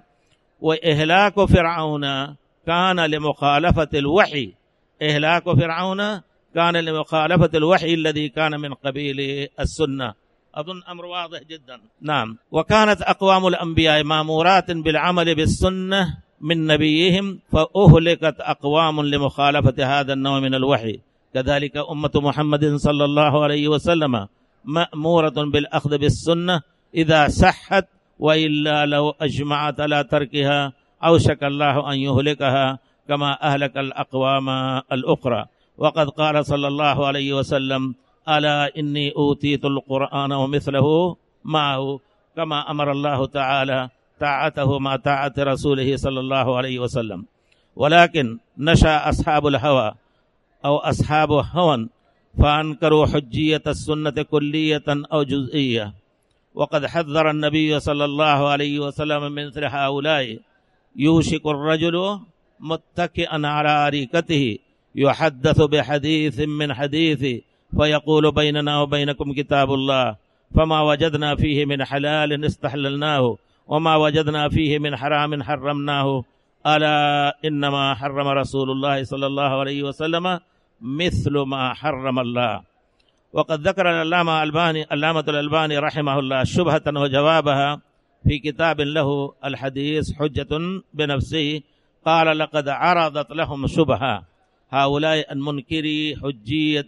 وإهلاك فرعون كان لمخالفة الوحي، إهلاك فرعون كان لمخالفة الوحي الذي كان من قبيل السنة. أظن أمر واضح جدا. نعم. وكانت أقوام الأنبياء مأمورات بالعمل بالسنة من نبيهم، فأهلكت أقوام لمخالفة هذا النوع من الوحي. كذلك أمة محمد صلى الله عليه وسلم مأمورة بالأخذ بالسنة إذا صحت، وإلا لو أجمعت على تركها أوشك الله أن يهلكها كما أهلك الأقوام الأخرى. وقد قال صلى الله عليه وسلم: ألا إني أوتيت القرآن ومثله معه، كما أمر الله تعالى طاعته مع طاعة رسوله صلى الله عليه وسلم. ولكن نشأ أصحاب الهوى أو أصحاب هوى فأنكروا حجية السنة كلية أو جزئية. وقد حذر النبي صلى الله عليه وسلم من مثل هؤلاء: يوشك الرجل متكئا على أريكته يحدث بحديث من حديث فيقول بيننا وبينكم كتاب الله، فما وجدنا فيه من حلال استحللناه وما وجدنا فيه من حرام حرمناه، ألا إنما حرم رسول الله صلى الله عليه وسلم مثل ما حرم الله. وقد ذكر العلامة الألباني العلامة الألباني رحمه الله شبهة وجوابها في كتاب له الحديث حجة بنفسه. قال: لقد عرضت لهم شبهة، هؤلاء المنكري حجية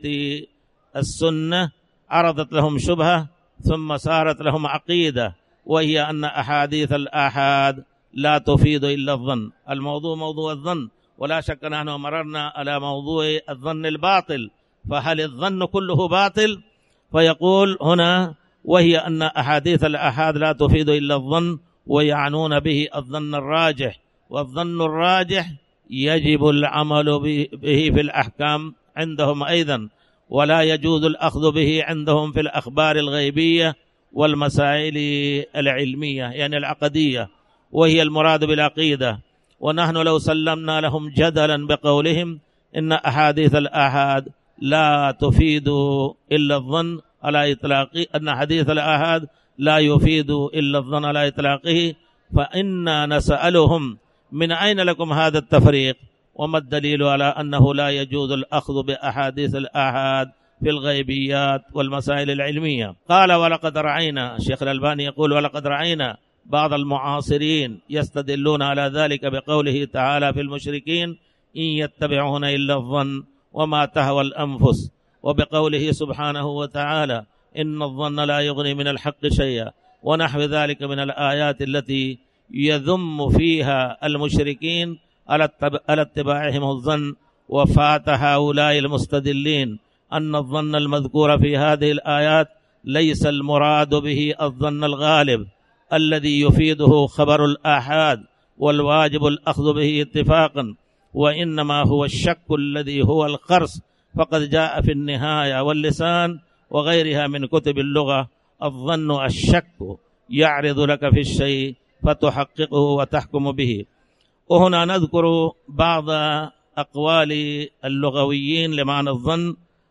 السنة عرضت لهم شبهة ثم صارت لهم عقيدة، وهي أن أحاديث الآحاد لا تفيد إلا الظن. الموضوع موضوع الظن، ولا شك نحن مررنا على موضوع الظن الباطل، فهل الظن كله باطل؟ فيقول هنا: وهي أن أحاديث الآحاد لا تفيد إلا الظن، ويعنون به الظن الراجح، والظن الراجح يجب العمل به في الأحكام عندهم أيضا، ولا يجوز الأخذ به عندهم في الأخبار الغيبية والمسائل العلمية يعني العقدية، وهي المراد بالعقيدة. ونحن لو سلمنا لهم جدلا بقولهم إن أحاديث الآحاد لا تفيد إلا الظن على إطلاقه، أن حديث الآحاد لا يفيد إلا الظن على إطلاقه، فإنا نسألهم: من أين لكم هذا التفريق؟ وما الدليل على أنه لا يجوز الأخذ بأحاديث الآحاد في الغيبيات والمسائل العلمية؟ قال: ولقد رأينا، الشيخ الألباني يقول: ولقد رأينا بعض المعاصرين يستدلون على ذلك بقوله تعالى في المشركين: إن يتبعون إلا الظن وما تهوى الأنفس، وبقوله سبحانه وتعالى: إن الظن لا يغني من الحق شيئا، ونحو ذلك من الآيات التي يذم فيها المشركين على اتباعهم الظن. وفات هؤلاء المستدلين أن الظن المذكور في هذه الآيات ليس المراد به الظن الغالب الذي يفيده خبر الآحاد والواجب الأخذ به اتفاقا، وإنما هو الشك الذي هو القرص. فقد جاء في النهاية واللسان وغيرها من كتب اللغة: الظن الشك يعرض لك في الشيء فتحققه وتحكم به. وهنا نذكر بعض أقوال اللغويين لمعنى الظن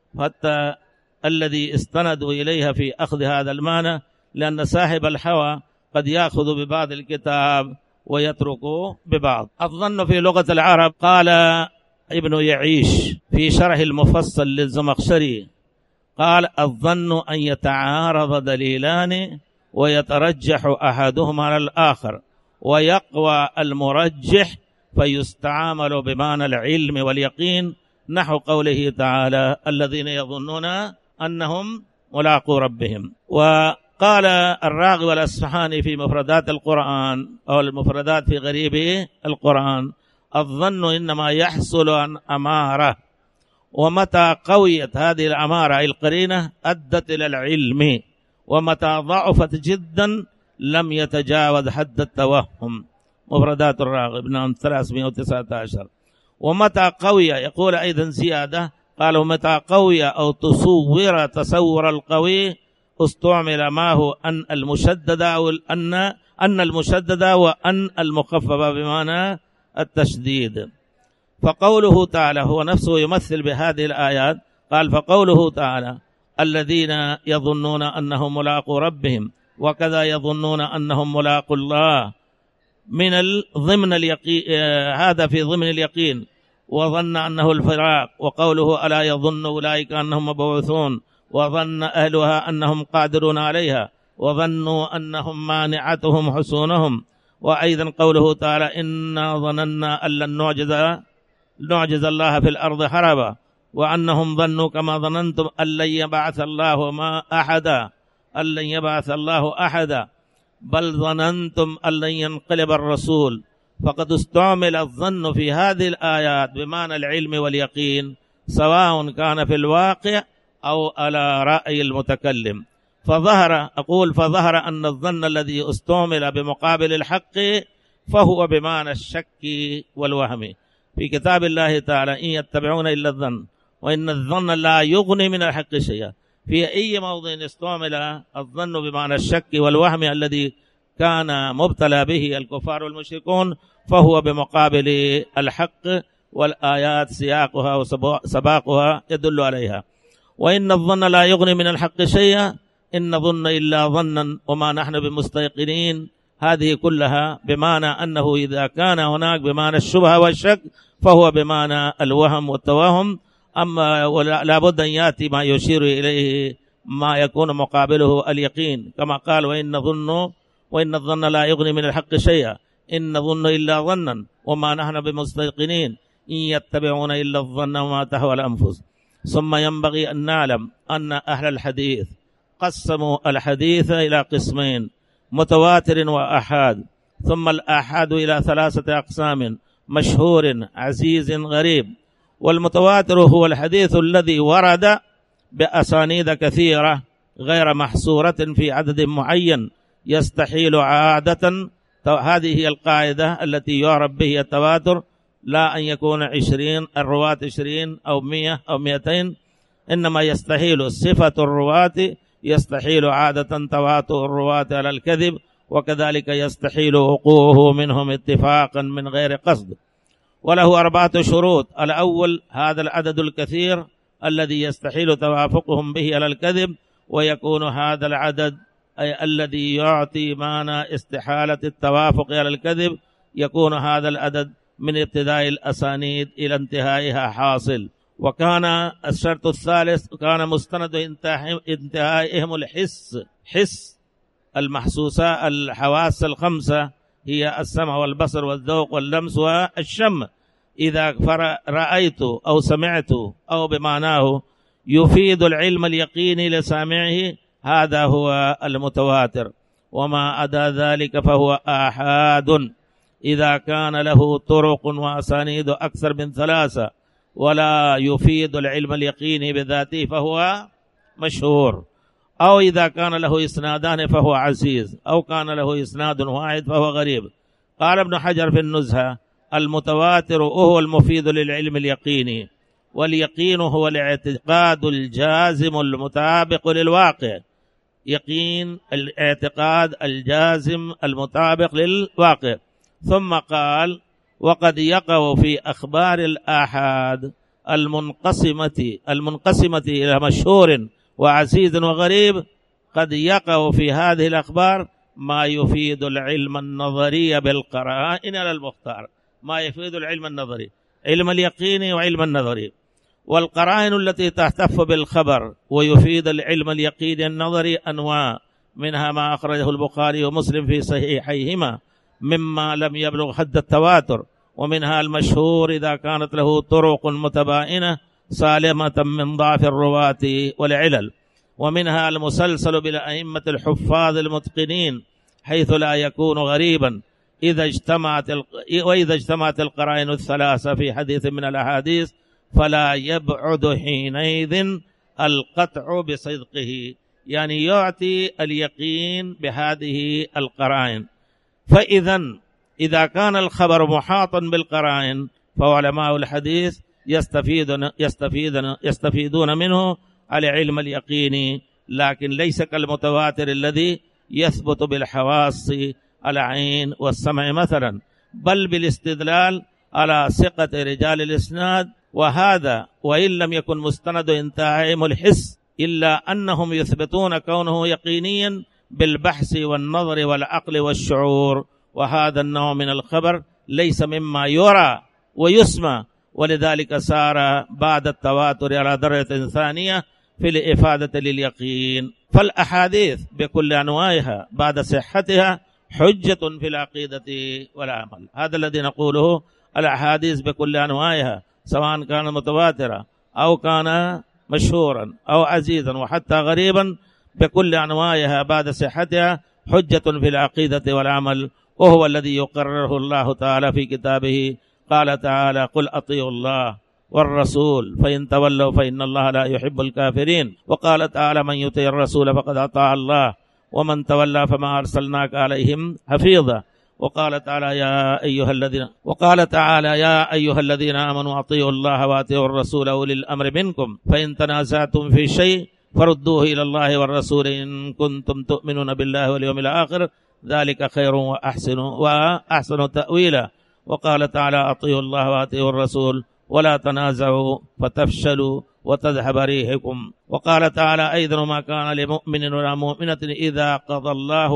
حتى الذي استندوا إليها في أخذ هذا المعنى، لأن صاحب الهوى قد يأخذ ببعض الكتاب ويترك ببعض. الظن في لغة العرب، قال ابن يعيش في شرح المفصل للزمخشري، قال: الظن أن يتعارض دليلان ويترجح أحدهما على الآخر، ويقوى المرجح فيستعمل بمعنى العلم واليقين، نحو قوله تعالى الذين يظنون أنهم ملاقو ربهم. وقال الراغب الأصفهاني في مفردات القرآن أو المفردات في غريب القرآن: الظن إنما يحصل عن أمارة، ومتى قويت هذه الأمارة القرينة أدت إلى العلم، ومتى ضعفت جدا لم يتجاوز حد التوهم. مفردات الراغب نعم ثلاثمائة وتسعة عشر. ومتى قوية يقول أيضا زيادة، قالوا متى قوية أو تصور تصور القوي استعمل ما هو أن المشددة أو أن أن المشددة وأن المخففة بمعنى التشديد. فقوله تعالى هو نفسه يمثل بهذه الآيات، قال فقوله تعالى الذين يظنون أنهم ملاقو ربهم وكذا يظنون أنهم ملاقو الله من ضمن اليقين، هذا في ضمن اليقين، وظن أنه الفراق. وقوله ألا يظن أولئك أنهم مبعوثون وظن أهلها أنهم قادرون عليها وظنوا أنهم مانعتهم حصونهم. وأيضا قوله تعالى إنا ظننا أن لن نعجز نعجز الله في الأرض هربا وأنهم ظنوا كما ظننتم أن لن يبعث الله ما أحدا أن لن يبعث الله أحدا بل ظننتم أن لن ينقلب الرسول. فقد استعمل الظن في هذه الآيات بمعنى العلم واليقين، سواء كان في الواقع أو على رأي المتكلم. فظهر أقول فظهر أن الظن الذي استعمل بمقابل الحق فهو بمعنى الشك والوهم. في كتاب الله تعالى إن يتبعون إلا الظن وإن الظن لا يغني من الحق شيئا. في أي موضع استعمل الظن بمعنى الشك والوهم الذي كان مبتلى به الكفار والمشركون فهو بمقابل الحق، والآيات سياقها وسباقها يدل عليها. وإن الظن لا يغني من الحق شيئا إن ظن إلا ظنا وما نحن بمستيقنين، هذه كلها بمعنى أنه إذا كان هناك بمعنى الشبهة والشك فهو بمعنى الوهم والتوهم. أما لا بد أن يأتي ما يشير إليه ما يكون مقابله اليقين، كما قال وإن ظن وإن الظن لا يغني من الحق شيئا إن ظن إلا ظنا وما نحن بمستيقنين إن يتبعون إلا الظن وما تهوى الأنفس. ثم ينبغي أن نعلم أن أهل الحديث قسموا الحديث إلى قسمين: متواتر وأحاد. ثم الأحاد إلى ثلاثة أقسام: مشهور، عزيز، غريب. والمتواتر هو الحديث الذي ورد بأسانيد كثيرة غير محصورة في عدد معين يستحيل عادة. هذه هي القاعدة التي يعرف به التواتر، لا أن يكون عشرين الرواة عشرين أو مئة أو مئتين، إنما يستحيل صفة الرواة، يستحيل عادة تواتر الرواة على الكذب، وكذلك يستحيل وقوعه منهم اتفاقا من غير قصد. وله أربعة شروط: الأول هذا العدد الكثير الذي يستحيل توافقهم به على الكذب، ويكون هذا العدد أي الذي يعطي معنى استحالة التوافق على الكذب، يكون هذا العدد من ابتداء الأسانيد إلى انتهائها حاصل. وكان الشرط الثالث كان مستند انتهائهم الحس، حس المحسوسة الحواس الخمسة هي السمع والبصر والذوق واللمس والشم. إذا رأيت أو سمعت أو بمعناه يفيد العلم اليقيني لسامعه، هذا هو المتواتر. وما عدا ذلك فهو آحاد إذا كان له طرق وأسانيد أكثر من ثلاثة ولا يفيد العلم اليقيني بذاته فهو مشهور. أو إذا كان له إسنادان فهو عزيز، أو كان له إسناد واحد فهو غريب. قال ابن حجر في النزهة: المتواتر هو المفيد للعلم اليقيني، واليقين هو الاعتقاد الجازم المطابق للواقع. يقين الاعتقاد الجازم المطابق للواقع. ثم قال: وقد يقع في أخبار الآحاد المنقسمة المنقسمة إلى مشهور وعزيز وغريب، قد يقع في هذه الأخبار ما يفيد العلم النظري بالقرائن على المختار. ما يفيد العلم النظري، علم اليقين وعلم النظري. والقرائن التي تحتف بالخبر ويفيد العلم اليقيني النظري أنواع، منها ما أخرجه البخاري ومسلم في صحيحيهما مما لم يبلغ حد التواتر، ومنها المشهور إذا كانت له طرق متباينة سالمة من ضعف الرواة والعلل، ومنها المسلسل بالأئمة الحفاظ المتقنين حيث لا يكون غريبا إذا اجتمعت وإذا اجتمعت القرائن الثلاثة في حديث من الأحاديث فلا يبعد حينئذ القطع بصدقه، يعني يعطي اليقين بهذه القرائن. فإذا إذا كان الخبر محاطا بالقرائن فعلماء الحديث يستفيدون يستفيدون يستفيدون منه على علم اليقين، لكن ليس كالمتواتر الذي يثبت بالحواس العين والسمع مثلا، بل بالاستدلال على ثقة رجال الإسناد، وهذا وإن لم يكن مستند انتهائهم الحس إلا أنهم يثبتون كونه يقينيا بالبحث والنظر والعقل والشعور، وهذا النوع من الخبر ليس مما يرى ويسمع، ولذلك صار بعد التواتر على درجة ثانية في الإفادة لليقين. فالأحاديث بكل أنواعها بعد صحتها حجة في العقيدة والعمل. هذا الذي نقوله، الأحاديث بكل أنواعها سواء كان متواترة أو كان مشهورا أو عزيزا وحتى غريبا، بكل أنواعها بعد صحتها حجة في العقيدة والعمل، وهو الذي يقرره الله تعالى في كتابه. قال تعالى: قل أطيعوا الله والرسول فإن تولوا فإن الله لا يحب الكافرين. وقال تعالى: من يطيع الرسول فقد أطاع الله ومن تولى فما أرسلناك عليهم حفيظا. وقال تعالى: يا أيها الذين وقال تعالى يا أيها الذين آمنوا أطيعوا الله وأطيعوا الرسول أولي الأمر منكم فإن تنازعتم في شيء فردوه إلى الله والرسول إن كنتم تؤمنون بالله واليوم الآخر ذلك خير وأحسن وأحسن تأويلا. وقال تعالى: أطيعوا الله وأطيعوا الرسول ولا تنازعوا فتفشلوا وتذهب ريحكم. وقال تعالى أيضا: ما كان لمؤمن ولا مؤمنة إذا قضى الله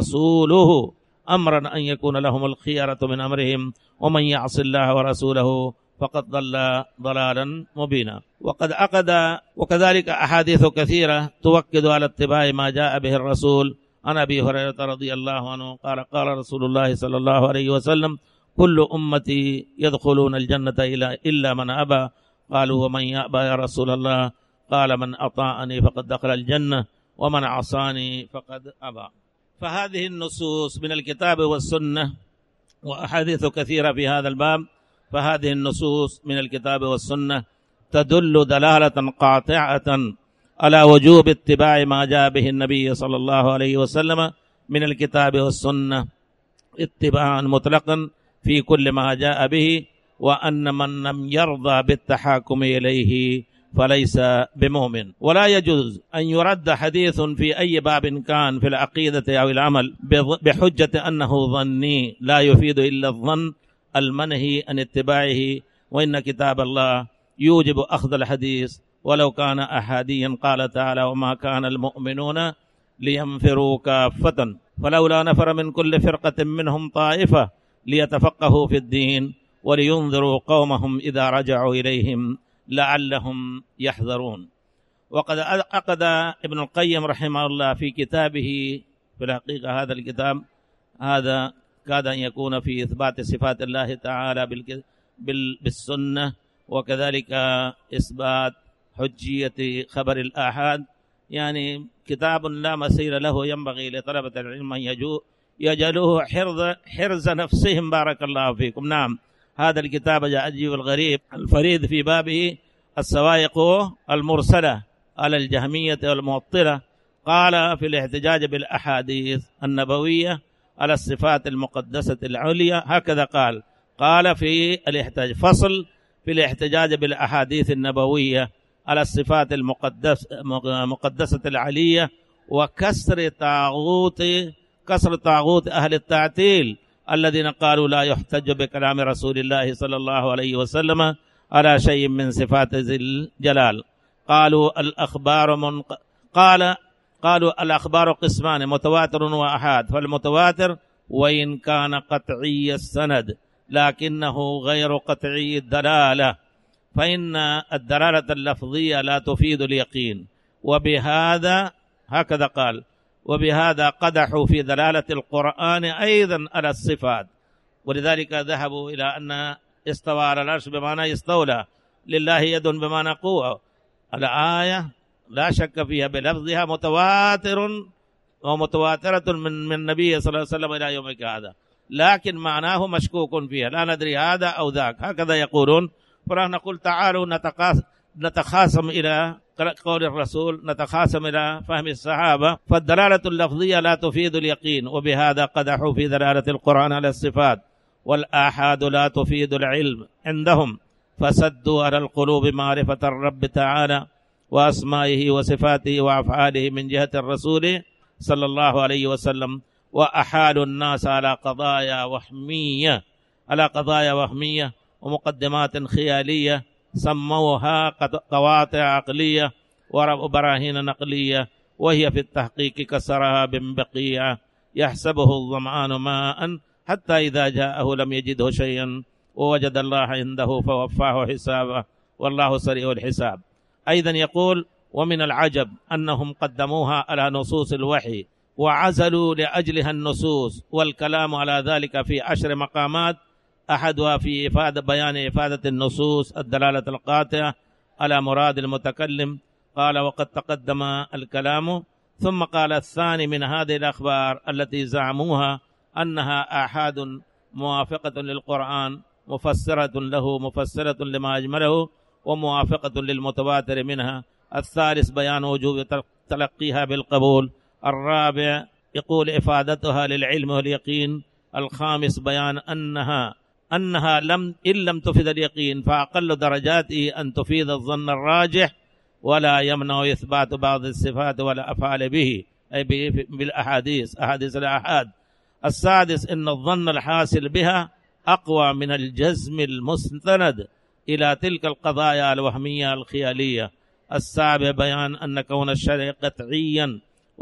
ورسوله أمرا أن يكون لهم الخيرة من أمرهم ومن يعص الله ورسوله فقد ضل ضلالا مبينا. وقد عقد وكذلك أحاديث كثيرة تؤكد على اتباع ما جاء به الرسول. عن أبي هريرة رضي الله عنه قال: قال رسول الله صلى الله عليه وسلم: كل أمتي يدخلون الجنة إلا من أبى. قالوا: ومن يأبى يا رسول الله؟ قال: من أطاعني فقد دخل الجنة ومن عصاني فقد أبى. فهذه النصوص من الكتاب والسنة وأحاديث كثيرة في هذا الباب، فهذه النصوص من الكتاب والسنة تدل دلالة قاطعة على وجوب اتباع ما جاء به النبي صلى الله عليه وسلم من الكتاب والسنة اتباعا مطلقا في كل ما جاء به، وأن من لم يرضى بالتحاكم إليه فليس بمؤمن. ولا يجوز أن يرد حديث في أي باب كان في العقيدة أو العمل بحجة أنه ظني لا يفيد إلا الظن المنهي عن اتباعه، وإن كتاب الله يوجب أخذ الحديث ولو كان أحاديا. قال تعالى: وما كان المؤمنون لينفروا كافة فلولا نفر من كل فرقة منهم طائفة ليتفقهوا في الدين ولينذروا قومهم إذا رجعوا إليهم لعلهم يحذرون. وقد عقد ابن القيم رحمه الله في كتابه، في الحقيقة هذا الكتاب هذا كاد أن يكون في إثبات صفات الله تعالى بالسنة، وكذلك إثبات حجية خبر الآحاد، يعني كتاب لا مثيل له، ينبغي لطلبة العلم أن يجعلوه حرز, حرز نفسهم. بارك الله فيكم. نعم، هذا الكتاب العجيب الغريب الفريد في بابه السوائق المرسلة على الجهمية والمعطلة. قال في الاحتجاج بالأحاديث النبوية على الصفات المقدسة العليا هكذا قال: قال في الاحتجاج فصل في الاحتجاج بالأحاديث النبوية على الصفات المقدس مقدسة العلية وكسر طاغوت كسر طاغوت أهل التعتيل الذين قالوا لا يحتج بكلام رسول الله صلى الله عليه وسلم على شيء من صفات ذي الجلال. قالوا الأخبار من قال قالوا الأخبار قسمان: متواتر وأحاد. فالمتواتر وإن كان قطعي السند لكنه غير قطعي الدلالة، فإن الدلالة اللفظية لا تفيد اليقين، وبهذا هكذا قال وبهذا قدحوا في دلالة القرآن أيضا على الصفات، ولذلك ذهبوا إلى أن استوى على العرش بمعنى استولى، لله يد بمعنى قوة. الآية لا شك فيها بلفظها متواتر ومتواترة من من النبي صلى الله عليه وسلم إلى يومك هذا، لكن معناه مشكوك فيها، لا ندري هذا أو ذاك، هكذا يقولون. فنحن نقول تعالوا نتخاصم إلى قول الرسول، نتخاصم إلى فهم الصحابة. فالدلالة اللفظية لا تفيد اليقين، وبهذا قدحوا في دلالة القرآن على الصفات. والآحاد لا تفيد العلم عندهم، فسدوا على القلوب معرفة الرب تعالى وأسمائه وصفاته وأفعاله من جهة الرسول صلى الله عليه وسلم، وأحالوا الناس على قضايا وهمية على قضايا وهمية ومقدمات خيالية سموها قواطع عقلية وبراهين نقلية، وهي في التحقيق كسرها من بقية يحسبه الظمآن ماء حتى إذا جاءه لم يجده شيئا ووجد الله عنده فوفاه حسابه والله سريع الحساب. أيضا يقول: ومن العجب أنهم قدموها على نصوص الوحي وعزلوا لأجلها النصوص، والكلام على ذلك في عشر مقامات، أحدها في إفادة بيان إفادة النصوص الدلالة القاطعة على مراد المتكلم. قال: وقد تقدم الكلام. ثم قال: الثاني من هذه الأخبار التي زعموها أنها آحاد موافقة للقرآن مفسرة له مفسرة لما أجمله وموافقة للمتواتر منها. الثالث بيان وجوب تلقيها بالقبول. الرابع يقول إفادتها للعلم واليقين. الخامس بيان أنها أنها لم إن لم تفيد اليقين فأقل درجاته أن تفيد الظن الراجح، ولا يمنع إثبات بعض الصفات ولا أفعال به، أي بالأحاديث أحاديث الأحاد. السادس أن الظن الحاصل بها أقوى من الجزم المستند إلى تلك القضايا الوهمية الخيالية. السابع بيان أن كون الشرع قطعيا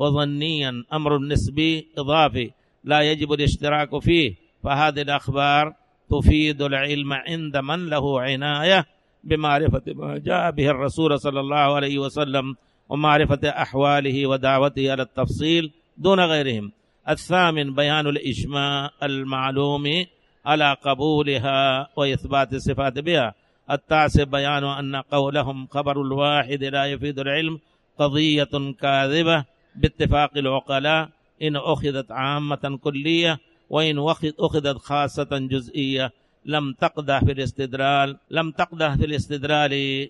وظنيا أمر نسبي إضافي لا يجب الاشتراك فيه، فهذه الأخبار تفيد العلم عند من له عناية بمعرفة ما جاء به الرسول صلى الله عليه وسلم ومعرفة أحواله ودعوته على التفصيل دون غيرهم. الثامن بيان الإجماع المعلوم على قبولها وإثبات الصفات بها. التاسع بيان أن قولهم خبر الواحد لا يفيد العلم قضية كاذبة باتفاق العقلاء، إن أخذت عامة كلية وإن أخذت خاصة جزئية لم تقدح في الاستدلال لم تقدح في الاستدلال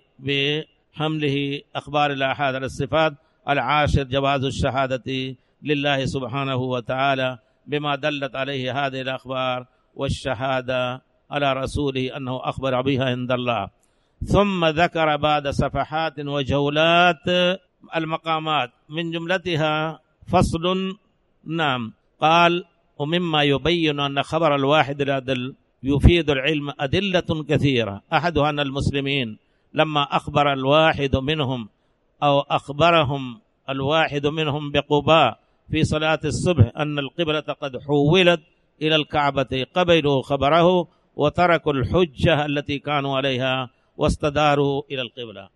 بحمله أخبار الآحاد على الصفات. العاشر جواز الشهادة لله سبحانه وتعالى بما دلت عليه هذه الأخبار، والشهادة على رسوله أنه أخبر بها عند الله. ثم ذكر بعد صفحات وجولات المقامات، من جملتها فصل. نعم، قال: ومما يبين أن خبر الواحد الأدل يفيد العلم أدلة كثيرة، أحدها أن المسلمين لما أخبر الواحد منهم أو أخبرهم الواحد منهم بقباء في صلاة الصبح أن القبلة قد حولت إلى الكعبة قبلوا خبره وتركوا الحجة التي كانوا عليها واستداروا إلى القبلة.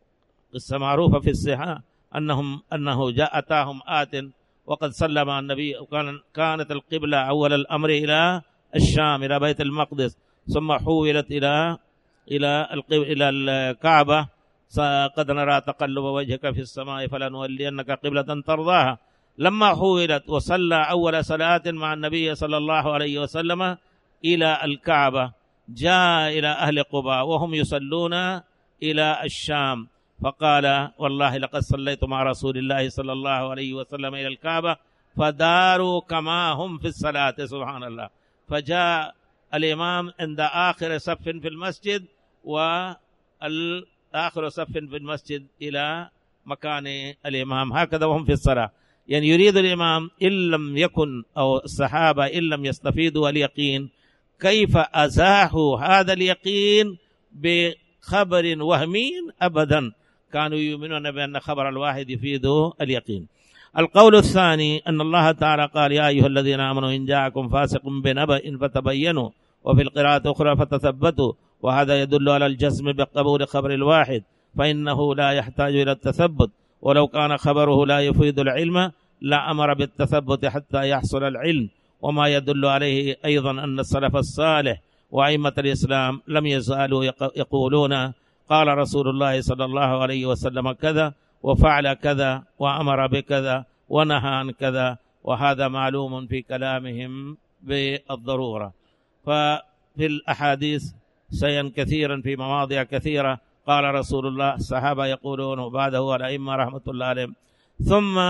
قصة معروفة في الصحة أنهم أنه جاء أتاهم آت وقد سلم النبي، وكان كانت القبلة أول الأمر إلى الشام إلى بيت المقدس، ثم حولت إلى إلى إلى الكعبة. قد نرى تقلب وجهك في السماء فلنولينك قبلة ترضاها. لما حولت وصلى أول صلاة مع النبي صلى الله عليه وسلم إلى الكعبة، جاء إلى أهل قباء وهم يصلون إلى الشام، فقال: والله لقد صليت مع رسول الله صلى الله عليه وسلم إلى الكعبة فداروا كما هم في الصلاة. سبحان الله. فجاء الإمام عند آخر صف في المسجد والآخر صف في المسجد إلى مكان الإمام، هكذا وهم في الصلاة. يعني يريد الإمام إن لم يكن أو الصحابة إن لم يستفيدوا اليقين كيف أزاحوا هذا اليقين بخبر وهمي؟ أبدا، كانوا يؤمنون بأن خبر الواحد يفيد اليقين. القول الثاني أن الله تعالى قال: يا أيها الذين آمنوا إن جاءكم فاسق بنبأ فتبينوا، وفي القراءة أخرى فتثبتوا، وهذا يدل على الجزم بقبول خبر الواحد، فإنه لا يحتاج إلى التثبت، ولو كان خبره لا يفيد العلم لا أمر بالتثبت حتى يحصل العلم، وما يدل عليه أيضا أن السلف الصالح وأئمة الإسلام لم يزالوا يقولون قال رسول الله صلى الله عليه وسلم كذا وفعل كذا وأمر بكذا ونهى عن كذا، وهذا معلوم في كلامهم بالضرورة. ففي الأحاديث شيئا كثيرا في مواضع كثيرة قال رسول الله، الصحابة يقولون وبعده الأئمة رحمة الله عليهم. ثم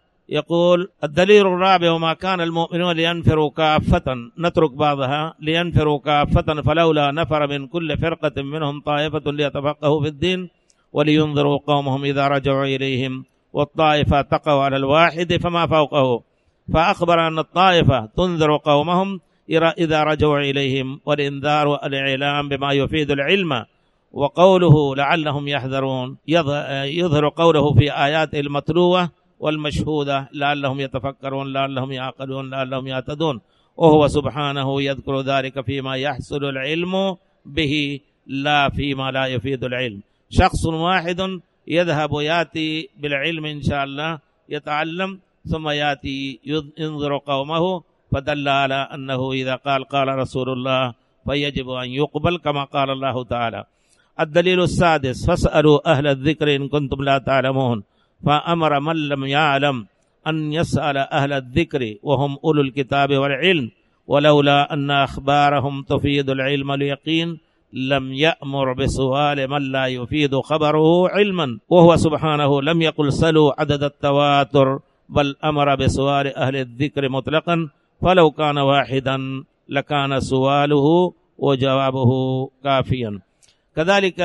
يقول الدليل الرابع: وما كان المؤمنون لينفروا كافة، نترك بعضها، لينفروا كافة فلولا نفر من كل فرقة منهم طائفة ليتفقهوا في الدين ولينذروا قومهم إذا رجعوا إليهم، والطائفة تقع على الواحد فما فوقه، فأخبر أن الطائفة تنذر قومهم إذا رجعوا إليهم، والإنذار الإعلام بما يفيد العلم. وقوله لعلهم يحذرون يظهر قوله في آيات المتلوة والمشهودة لعلهم يتفكرون لعلهم يعقلون لعلهم يهتدون، وهو سبحانه يذكر ذلك فيما يحصل العلم به لا فيما لا يفيد العلم. شخص واحد يذهب يأتي بالعلم إن شاء الله يتعلم ثم يأتي ينذر قومه، فدل على أنه إذا قال قال رسول الله فيجب أن يقبل كما قال الله تعالى. الدليل السادس: فاسألوا أهل الذكر إن كنتم لا تعلمون، فأمر من لم يعلم أن يسأل أهل الذكر وهم أولو الكتاب والعلم، ولولا أن أخبارهم تفيد العلم اليقين لم يأمر بسؤال من لا يفيد خبره علما، وهو سبحانه لم يقل سلوا عدد التواتر، بل أمر بسؤال أهل الذكر مطلقا، فلو كان واحدا لكان سؤاله وجوابه كافيا. كذلك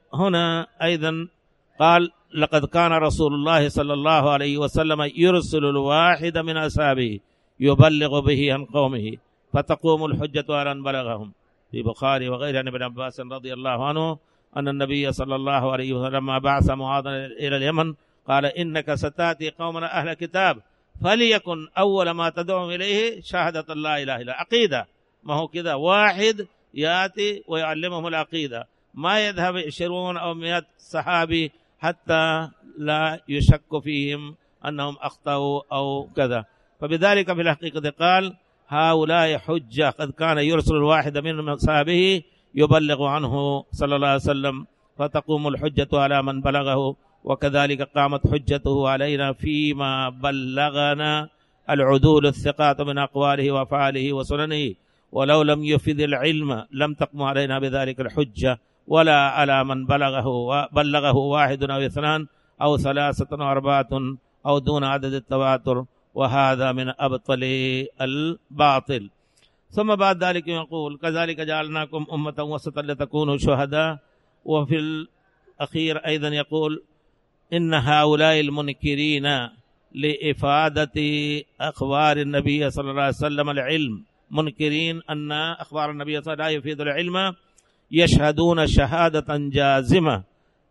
هنا أيضا قال: لقد كان رسول الله صلى الله عليه وسلم يرسل الواحد من أصحابه يبلغ به عن قومه فتقوم الحجة على من بلغهم، في بخاري وغيره عن ابن عباس رضي الله عنه أن النبي صلى الله عليه وسلم لما بعث معاذ إلى اليمن قال: إنك ستأتي قومنا أهل كتاب فليكن أول ما تدعو إليه شهادة لا إله إلا عقيدة. ما هو كذا واحد يأتي ويعلمهم العقيدة، ما يذهب عشرون أو مئة صحابي حتى لا يشك فيهم أنهم أخطأوا أو كذا. فبذلك في الحقيقة قال: هؤلاء حجة، قد كان يرسل الواحد من أصحابه يبلغ عنه صلى الله عليه وسلم فتقوم الحجة على من بلغه، وكذلك قامت حجته علينا فيما بلغنا العدول الثقات من أقواله وأفعاله وسننه، ولو لم يفد العلم لم تقم علينا بذلك الحجة ولا على من بلغه بلغه واحد أو اثنان أو ثلاثة أو أربعة أو دون عدد التواتر، وهذا من أبطل الباطل. ثم بعد ذلك يقول: كذلك جعلناكم أمة وسطا لتكونوا شهداء. وفي الأخير أيضا يقول: إن هؤلاء المنكرين لإفادة أخبار النبي صلى الله عليه وسلم العلم، منكرين أن أخبار النبي صلى الله عليه وسلم لا يفيد العلم، يشهدون شهادة جازمة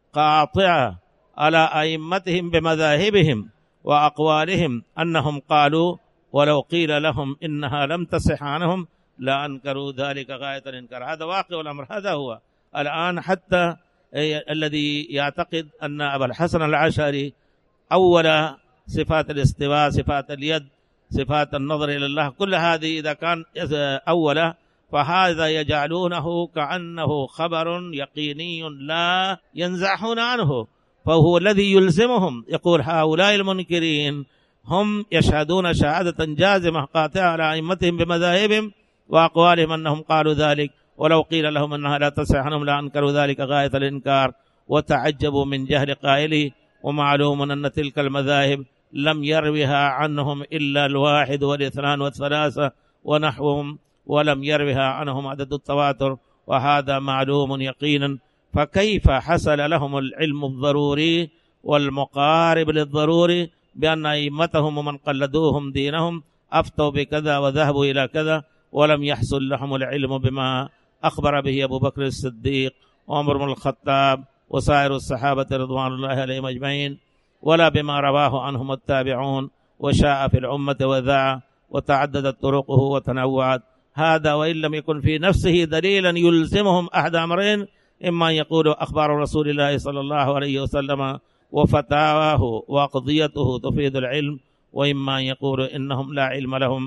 قاطعة على أئمتهم بمذاهبهم وأقوالهم أنهم قالوا، ولو قيل لهم إنها لم تصح عنهم لأنكروا ذلك غاية الإنكار. هذا واقع الأمر، هذا هو الآن. حتى الذي يعتقد أن أبا الحسن العشري أول صفات الاستواء، صفات اليد، صفات النظر إلى الله، كل هذه إذا كان أولا فهذا يجعلونه كأنه خبر يقيني لا ينزعون عنه، فهو الذي يلزمهم. يقول: هؤلاء المنكرين هم يشهدون شهادة جازمة قاطعة على أئمتهم بمذاهبهم وأقوالهم أنهم قالوا ذلك، ولو قيل لهم أنها لا تصح عنهم لأنكروا ذلك غاية الإنكار، وتعجبوا من جهل قائله. ومعلوم أن تلك المذاهب لم يروها عنهم إلا الواحد والاثنان والثلاثة ونحوهم، ولم يروها عنهم عدد التواتر، وهذا معلوم يقينا. فكيف حصل لهم العلم الضروري والمقارب للضروري بأن أئمتهم ومن قلدوهم دينهم أفتوا بكذا وذهبوا إلى كذا، ولم يحصل لهم العلم بما أخبر به أبو بكر الصديق وعمر بن الخطاب وسائر الصحابة رضوان الله عليهم أجمعين، ولا بما رواه عنهم التابعون وشاء في الأمة وذاع وتعددت طرقه وتنوعت. هذا وإن لم يكن في نفسه دليلا يلزمهم أحد أمرين: إما أن يقولوا أخبار رسول الله صلى الله عليه وسلم وفتاواه وقضيته تفيد العلم، وإما أن يقولوا إنهم لا علم لهم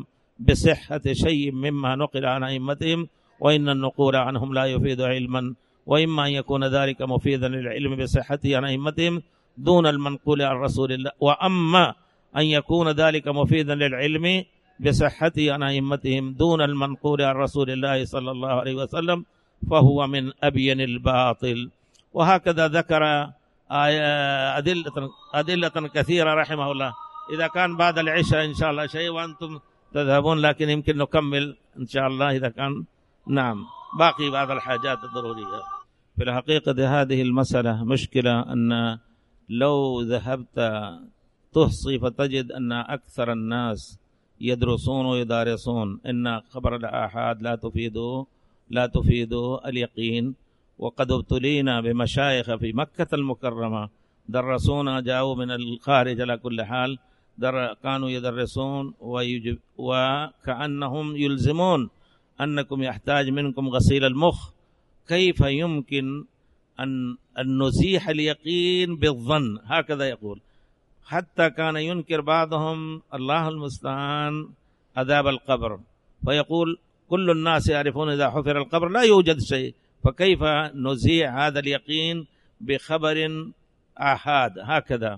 بصحة شيء مما نقل عن أئمتهم، وإن النقول عنهم لا يفيد علما، وإما أن يكون ذلك مفيدا للعلم بصحته عن أئمتهم دون المنقول عن رسول الله، وأما أن يكون ذلك مفيدا للعلم بصحته عن أئمتهم دون المنقول عن رسول الله صلى الله عليه وسلم فهو من أبين الباطل. وهكذا ذكر أدلة, أدلة كثيرة رحمه الله. إذا كان بعد العشاء إن شاء الله شيء وأنتم تذهبون، لكن يمكن نكمل إن شاء الله إذا كان نعم باقي بعض الحاجات الضرورية. في الحقيقة هذه المسألة مشكلة، أن لو ذهبت تحصي فتجد أن أكثر الناس يدرسون ويدارسون إن خبر الآحاد لا تفيد لا تفيد اليقين. وقد ابتلينا بمشايخ في مكة المكرمة درسونا، جاءوا من الخارج على كل حال، در كانوا يدرسون ويجب وكأنهم يلزمون أنكم يحتاج منكم غسيل المخ. كيف يمكن أن, أن نزيح اليقين بالظن؟ هكذا يقول. حتى كان ينكر بعضهم الله المستعان عذاب القبر، فيقول كل الناس يعرفون إذا حفر القبر لا يوجد شيء، فكيف نزيح هذا اليقين بخبر آحاد هكذا؟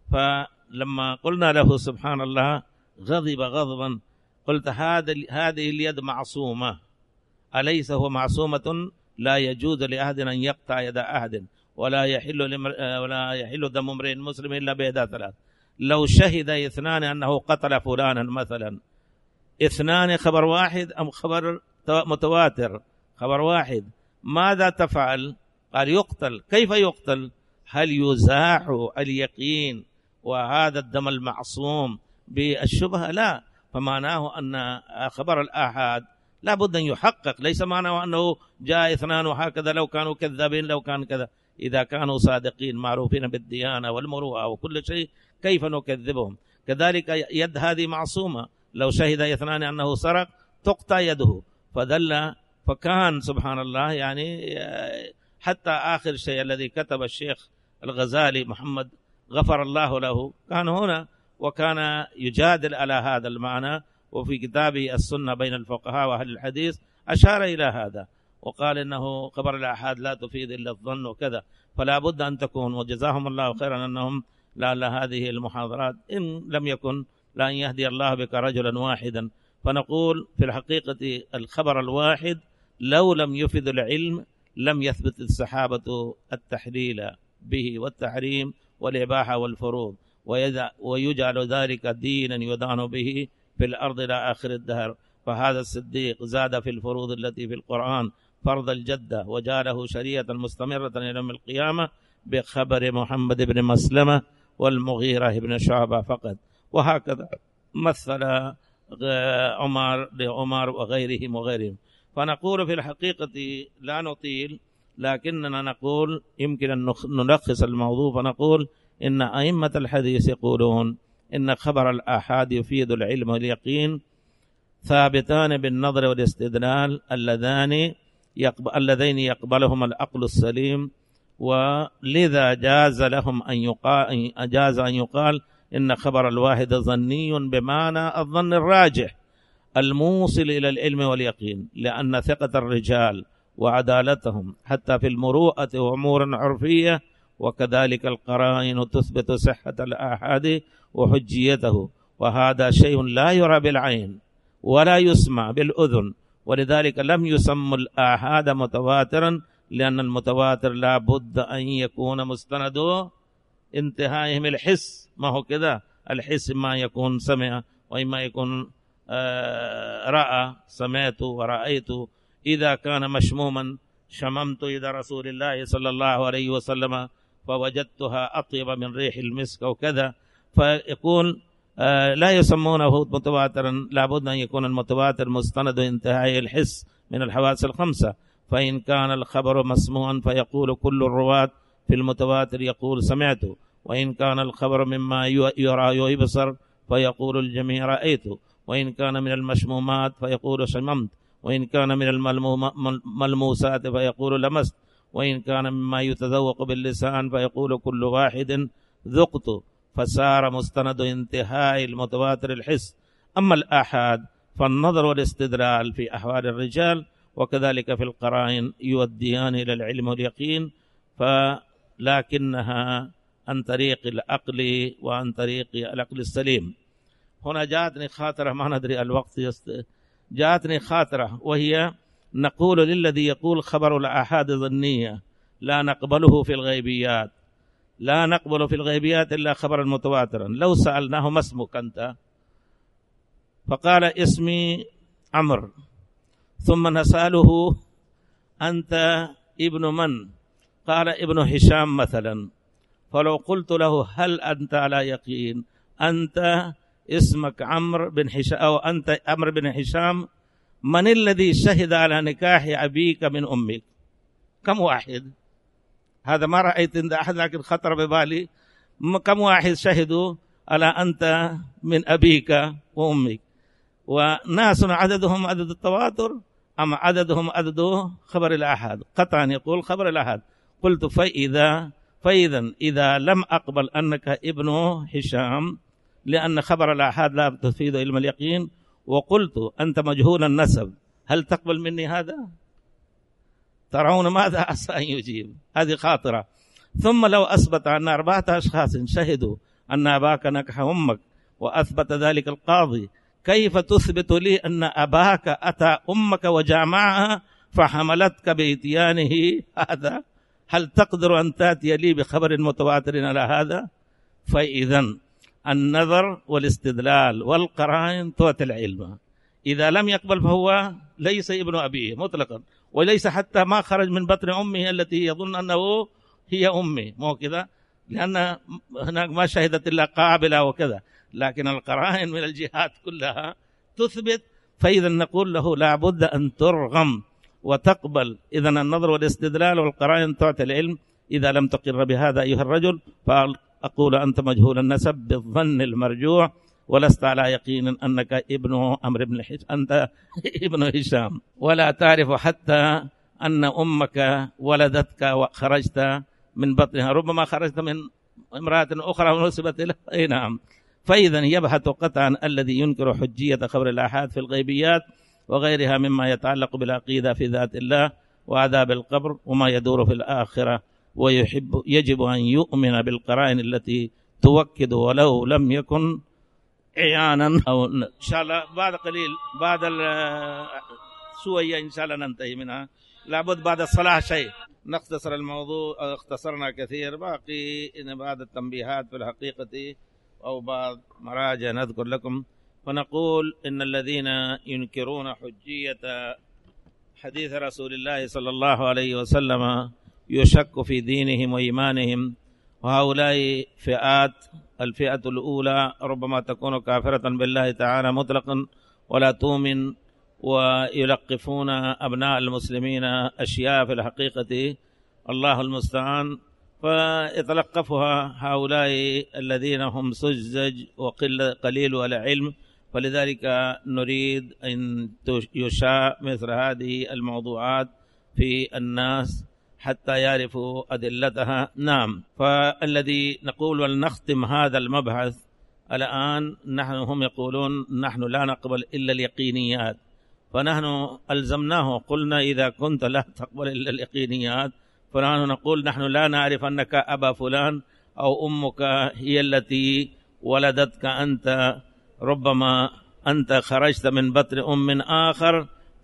فلما قلنا له سبحان الله غضب غضبا. قلت هذه اليد معصومة، أليس هو معصومة؟ لا يجوز لأحد أن يقطع يد أحد، ولا يحل ولا يحل دم امرئ مسلم إلا بإحدى ثلاث. لو شهد اثنان أنه قتل فلانا مثلا، اثنان خبر واحد أم خبر متواتر؟ خبر واحد، ماذا تفعل؟ قال يقتل. كيف يقتل؟ هل يزاح اليقين وهذا الدم المعصوم بالشبهة؟ لا. فمعناه أن خبر الآحاد لا بد أن يحقق، ليس معناه أنه جاء اثنان وهكذا لو كانوا كذابين لو كان كذا. إذا كانوا صادقين معروفين بالديانة والمروءة وكل شيء كيف نكذبهم؟ كذلك يد هذه معصومة، لو شهد اثنان أنه سرق تقطع يده. فدل فكان سبحان الله يعني حتى آخر شيء الذي كتب الشيخ الغزالي محمد غفر الله له كان هنا، وكان يجادل على هذا المعنى. وفي كتابه السنة بين الفقهاء وأهل الحديث أشار إلى هذا وقال إنه خبر الآحاد لا تفيد إلا الظن وكذا. فلا بد أن تكون، وجزاهم الله خيرا أنهم لعل هذه المحاضرات إن لم يكن لأن يهدي الله بك رجلا واحدا. فنقول في الحقيقة الخبر الواحد لو لم يفد العلم لم يثبت الصحابة التحليل به والتحريم والإباحة والفروض، ويجعل ذلك دينا يدان به في الأرض إلى آخر الدهر. فهذا الصديق زاد في الفروض التي في القرآن فرض الجدة، وجعله شريعة مستمرة إلى يوم القيامة بخبر محمد بن مسلمة والمغيرة بن شعبة فقط. وهكذا مثل عمر لعمر وغيرهم وغيرهم. فنقول في الحقيقة لا نطيل، لكننا نقول يمكن أن نلخص الموضوع، فنقول إن أئمة الحديث يقولون إن خبر الآحاد يفيد العلم واليقين ثابتان بالنظر والاستدلال اللذان يقبل اللذين يقبلهما العقل السليم. ولذا جاز لهم أن يقال أجاز أن يقال إن خبر الواحد ظني بمعنى الظن الراجح الموصل إلى العلم واليقين، لأن ثقة الرجال وعدالتهم حتى في المروءة وأمور عرفية وكذلك القرائن تثبت صحة الآحاد وحجيته، وهذا شيء لا يرى بالعين ولا يسمع بالأذن. ولذلك لم يسمى الآحاد متواترا، لأن المتواتر لا بد أن يكون مستند انتهائهم الحس. ما هو كذا؟ الحس ما يكون سمع وإما يكون آه رأى، سمعت ورأيت. إذا كان مشموما شممت إلى رسول الله صلى الله عليه وسلم فوجدتها أطيب من ريح المسك وكذا. فيكون آه لا يسمونه متواترا، لابد أن يكون المتواتر مستند انتهاء الحس من الحواس الخمسة. فإن كان الخبر مسموعا فيقول كل الرواة في المتواتر يقول سمعت، وإن كان الخبر مما يرى يبصر فيقول الجميع رأيت، وإن كان من المشمومات فيقول شممت، وإن كان من الملموسات فيقول لمست، وإن كان مما يتذوق باللسان فيقول كل واحد ذقت. فصار مستند انتهاء المتواتر الحس. أما الآحاد فالنظر والاستدلال في أحوال الرجال وكذلك في القرائن يوديان إلى العلم واليقين، فلكنها عن طريق العقل وعن طريق العقل السليم. هنا جاءتني خاطرة، ما ندري الوقت يست... جاءتني خاطرة، وهي نقول للذي يقول خبر الآحاد ظنية لا نقبله في الغيبيات، لا نقبل في الغيبيات إلا خبرا متواترا. لو سألناه ما اسمك أنت؟ فقال اسمي عمرو، ثم نسأله أنت ابن من؟ قال ابن هشام مثلا. فلو قلت له هل أنت على يقين أنت اسمك عمرو بن هشام أو أنت عمرو بن هشام، من الذي شهد على نكاح أبيك من أمك؟ كم واحد؟ هذا ما رأيت عند أحد، لكن خطر ببالي كم واحد شهدوا على أنت من أبيك وأمك؟ وناس عددهم عدد التواتر أم عددهم عدد خبر الآحاد؟ قطعا يقول خبر الآحاد. قلت فإذا فإذا إذا لم أقبل أنك ابن هشام لأن خبر الآحاد لا تفيد علم اليقين، وقلت أنت مجهول النسب، هل تقبل مني هذا؟ ترون ماذا عسى أن يجيب؟ هذه خاطرة. ثم لو أثبت أن أربعة أشخاص شهدوا أن أباك نكح أمك وأثبت ذلك القاضي، كيف تثبت لي أن أباك أتى أمك وجامعها فحملتك بإتيانه هذا؟ هل تقدر أن تأتي لي بخبر متواتر على هذا؟ فإذا النظر والاستدلال والقرائن تعطي العلم. إذا لم يقبل فهو ليس ابن أبيه مطلقا، وليس حتى ما خرج من بطن أمه التي يظن أنه هي أمه، مو كذا، لأن هناك ما شهدت إلا قابلة وكذا، لكن القرائن من الجهات كلها تثبت. فإذا نقول له لا بد أن ترغم وتقبل. إذا النظر والاستدلال والقرائن تعطي العلم. إذا لم تقر بهذا أيها الرجل فأقول أنت مجهول النسب بالظن المرجوع، ولست على يقين أنك ابن عمرو بن هشام، أنت ابن هشام، ولا تعرف حتى أن أمك ولدتك وخرجت من بطنها، ربما خرجت من امرأة أخرى ونسبت إلى أي نعم. فإذا يبحث قطعا الذي ينكر حجية خبر الآحاد في الغيبيات وغيرها مما يتعلق بالعقيدة في ذات الله وعذاب القبر وما يدور في الآخرة، ويحب يجب أن يؤمن بالقرائن التي توكد ولو لم يكن عيانا. أو إن شاء الله بعد قليل بعد شوية إن شاء الله ننتهي منها، لابد بعد الصلاة شيء نختصر الموضوع. اختصرنا كثير، باقي إن بعد التنبيهات في الحقيقة أو بعض مراجع نذكر لكم. فنقول إن الذين ينكرون حجية حديث رسول الله صلى الله عليه وسلم يشك في دينهم وإيمانهم، وهؤلاء فئات. الفئة الأولى ربما تكون كافرة بالله تعالى مطلقا ولا تؤمن، ويلقفون أبناء المسلمين أشياء في الحقيقة الله المستعان، فيتلقفها هؤلاء الذين هم سذج وقل قليل العلم. فلذلك نريد أن يشاع مثل هذه الموضوعات في الناس حتى يعرفوا أدلتها. نعم، فالذي نقول ولنختم هذا المبحث الآن، نحن هم يقولون نحن لا نقبل إلا اليقينيات، فنحن ألزمناه قلنا إذا كنت لا تقبل إلا اليقينيات، فنحن نقول نحن لا نعرف أنك أبا فلان أو أمك هي التي ولدتك أنت، ربما أنت خرجت من بطن أم آخر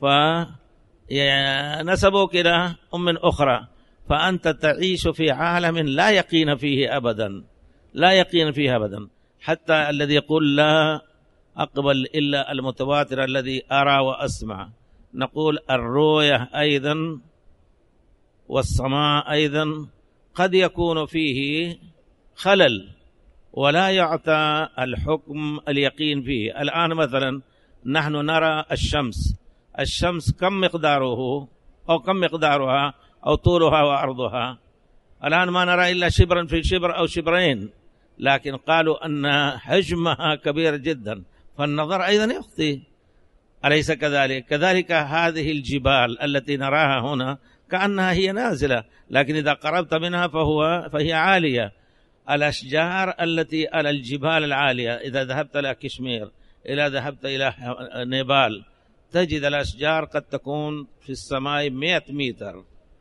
فنسبوك إلى أم أخرى، فأنت تعيش في عالم لا يقين فيه أبدا، لا يقين فيه أبدا. حتى الذي يقول لا أقبل إلا المتواتر الذي أرى وأسمع، نقول الرؤية أيضا والسماع أيضا قد يكون فيه خلل ولا يعطى الحكم اليقين فيه. الآن مثلا نحن نرى الشمس، الشمس كم مقداره أو كم مقدارها أو طولها وعرضها؟ الآن ما نرى إلا شبرا في شبر أو شبرين، لكن قالوا أن حجمها كبير جدا، فالنظر أيضا يخطي، أليس كذلك؟ كذلك هذه الجبال التي نراها هنا كأنها هي نازلة، لكن إذا قربت منها فهو فهي عالية. الأشجار التي على الجبال العالية، إذا ذهبت إلى كشمير، إذا ذهبت إلى نيبال تجد الأشجار قد تكون في السماء مئة متر،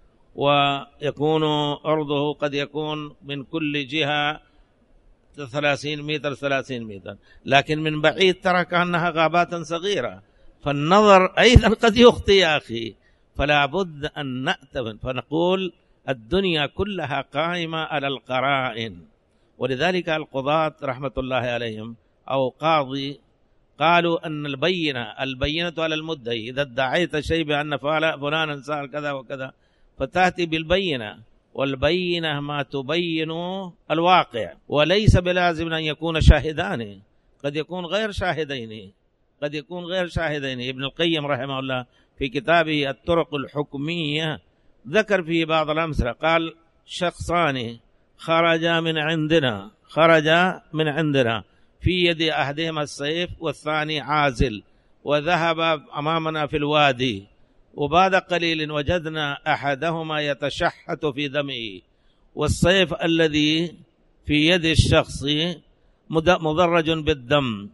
ويكون عرضه قد يكون من كل جهة ثلاثين متر ثلاثين متر، لكن من بعيد ترى كأنها غابات صغيرة. فالنظر أيضا قد يخطئ يا أخي، فلا بد أن نأتمن. فنقول الدنيا كلها قائمة على القرائن، ولذلك القضاة رحمة الله عليهم أو قاضي قالوا أن البينة البينة على المدعي، إذا ادعيت شيء بأن فلانا سأل كذا وكذا فتأتي بالبينة، والبينة ما تبين الواقع، وليس بلازم أن يكون شاهدان، قد يكون غير شاهدين قد يكون غير شاهدين. ابن القيم رحمه الله في كتابه الطرق الحكمية ذكر فيه بعض الأمثلة، قال شخصان خرجا من عندنا خرجا من عندنا في يد أحدهما السيف والثاني عازل، وذهب أمامنا في الوادي، وبعد قليل وجدنا أحدهما يتشحت في دمه، والسيف الذي في يد الشخص مدرج بالدم،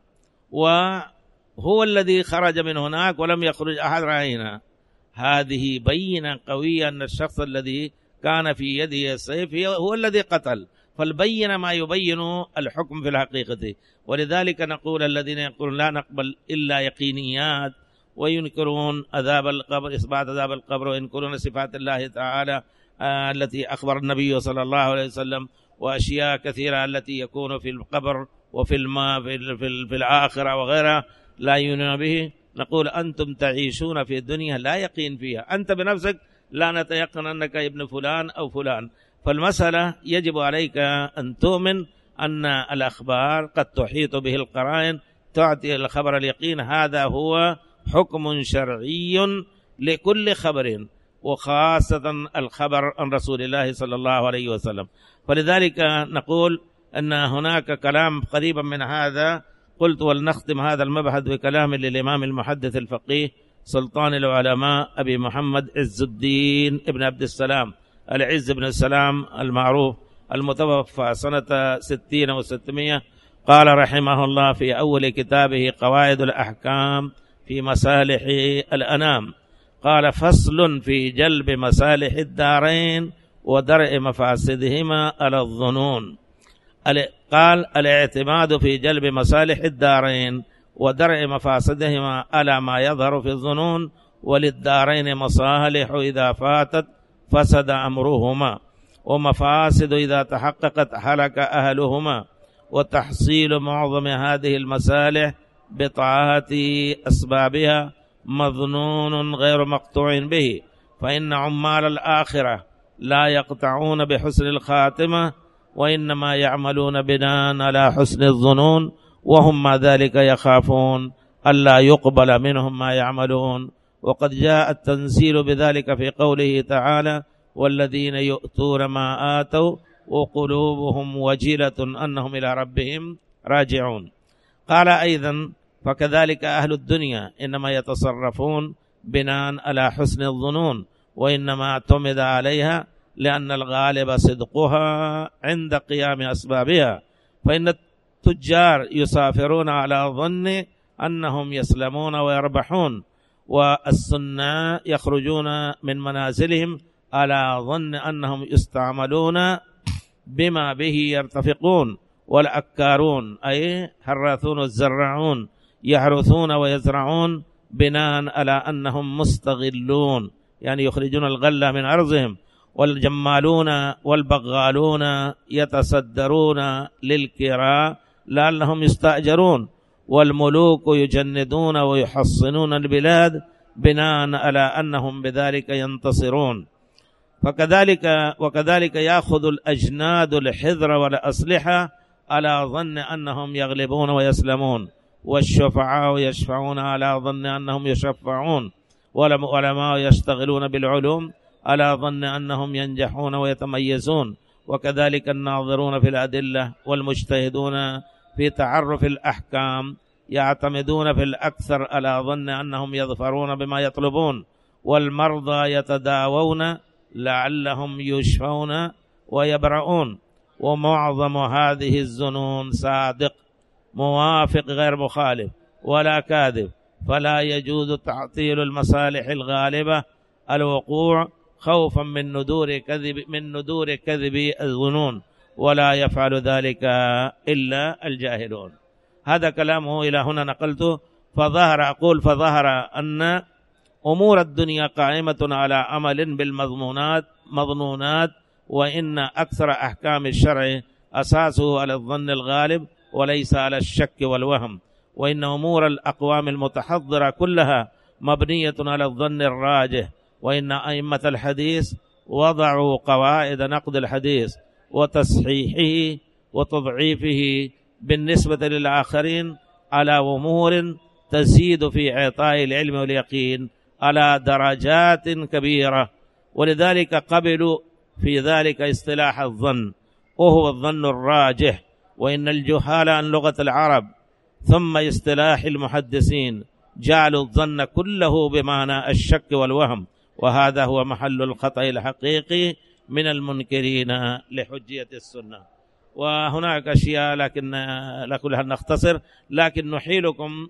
وهو الذي خرج من هناك ولم يخرج أحد رأينا. هذه بينة قوية أن الشخص الذي كان في يده السيف هو الذي قتل، فالبينة ما يبين الحكم في الحقيقة. ولذلك نقول الذين يقولون لا نقبل إلا يقينيات وينكرون عذاب القبر، إثبات عذاب القبر، وينكرون صفات الله تعالى آه التي أخبر النبي صلى الله عليه وسلم، وأشياء كثيرة التي يكون في القبر وفي الماء في, في, في الآخرة وغيرها لا يؤمنون به. نقول أنتم تعيشون في الدنيا لا يقين فيها، أنت بنفسك لا نتيقن أنك ابن فلان أو فلان. فالمسألة يجب عليك أن تؤمن أن الأخبار قد تحيط به القرائن تعطي الخبر اليقين. هذا هو حكم شرعي لكل خبر، وخاصة الخبر عن رسول الله صلى الله عليه وسلم. فلذلك نقول أن هناك كلام قريبا من هذا. قلت ولنختم هذا المبحث بكلام للإمام المحدث الفقيه سلطان العلماء أبي محمد عز الدين ابن عبد السلام العز بن السلام المعروف المتوفى سنة ستين وستمائة. قال رحمه الله في أول كتابه قواعد الأحكام في مصالح الأنام، قال فصل في جلب مصالح الدارين ودرء مفاسدهما على الظنون. قال الاعتماد في جلب مصالح الدارين ودرء مفاسدهما على ما يظهر في الظنون، وللدارين مصالح إذا فاتت فسد أمرهما، ومفاسد إذا تحققت هلك أهلهما، وتحصيل معظم هذه المصالح بطاعة أسبابها مظنون غير مقطوع به، فإن عمال الآخرة لا يقطعون بحسن الخاتمة، وإنما يعملون بناء على حسن الظنون، وهم مع ذلك يخافون ألا يقبل منهم ما يعملون. وقد جاء التنزيل بذلك في قوله تعالى والذين يؤتون ما آتوا وقلوبهم وجلة أنهم إلى ربهم راجعون. قال أيضا فكذلك أهل الدنيا إنما يتصرفون بناء على حسن الظنون، وإنما اعتمد عليها لأن الغالب صدقها عند قيام أسبابها، فإن التجار يسافرون على ظن أنهم يسلمون ويربحون، والصناع يخرجون من منازلهم على ظن أنهم يستعملون بما به يرتفقون، والأكارون أي حراثون الزراعون يحرثون ويزرعون بناء على أنهم مستغلون، يعني يخرجون الغلة من أرضهم، والجمالون والبغالون يتصدرون للكراء لعلهم يستأجرون، والملوك يجندون ويحصنون البلاد بناء على أنهم بذلك ينتصرون. فكذلك وكذلك يأخذ الأجناد الحذر والأسلحة على ظن أنهم يغلبون ويسلمون، والشفعاء يشفعون على ظن أنهم يشفعون، والعلماء يشتغلون بالعلوم على ظن أنهم ينجحون ويتميزون، وكذلك الناظرون في الأدلة والمجتهدون في تعرف الأحكام يعتمدون في الأكثر على ظن أنهم يظفرون بما يطلبون، والمرضى يتداوون لعلهم يشفون ويبرؤون. ومعظم هذه الظنون صادق موافق غير مخالف، ولا كاذب، فلا يجوز تعطيل المصالح الغالبة الوقوع خوفا من ندور كذب من ندور كذب الظنون، ولا يفعل ذلك إلا الجاهلون. هذا كلامه إلى هنا نقلته. فظهر أقول فظهر أن أمور الدنيا قائمة على عمل بالمضمونات مظنونات، وإن أكثر أحكام الشرع أساسه على الظن الغالب وليس على الشك والوهم، وإن أمور الأقوام المتحضرة كلها مبنية على الظن الراجح، وإن أئمة الحديث وضعوا قواعد نقد الحديث وتصحيحه وتضعيفه بالنسبة للآخرين على أمور تزيد في إعطاء العلم واليقين على درجات كبيرة، ولذلك قبلوا في ذلك اصطلاح الظن، وهو الظن الراجح. وإن الجهال عن لغة العرب ثم اصطلاح المحدثين جعلوا الظن كله بمعنى الشك والوهم، وهذا هو محل الخطأ الحقيقي من المنكرين لحجية السنة. وهناك أشياء لكن لكلها نختصر، لكن نحيلكم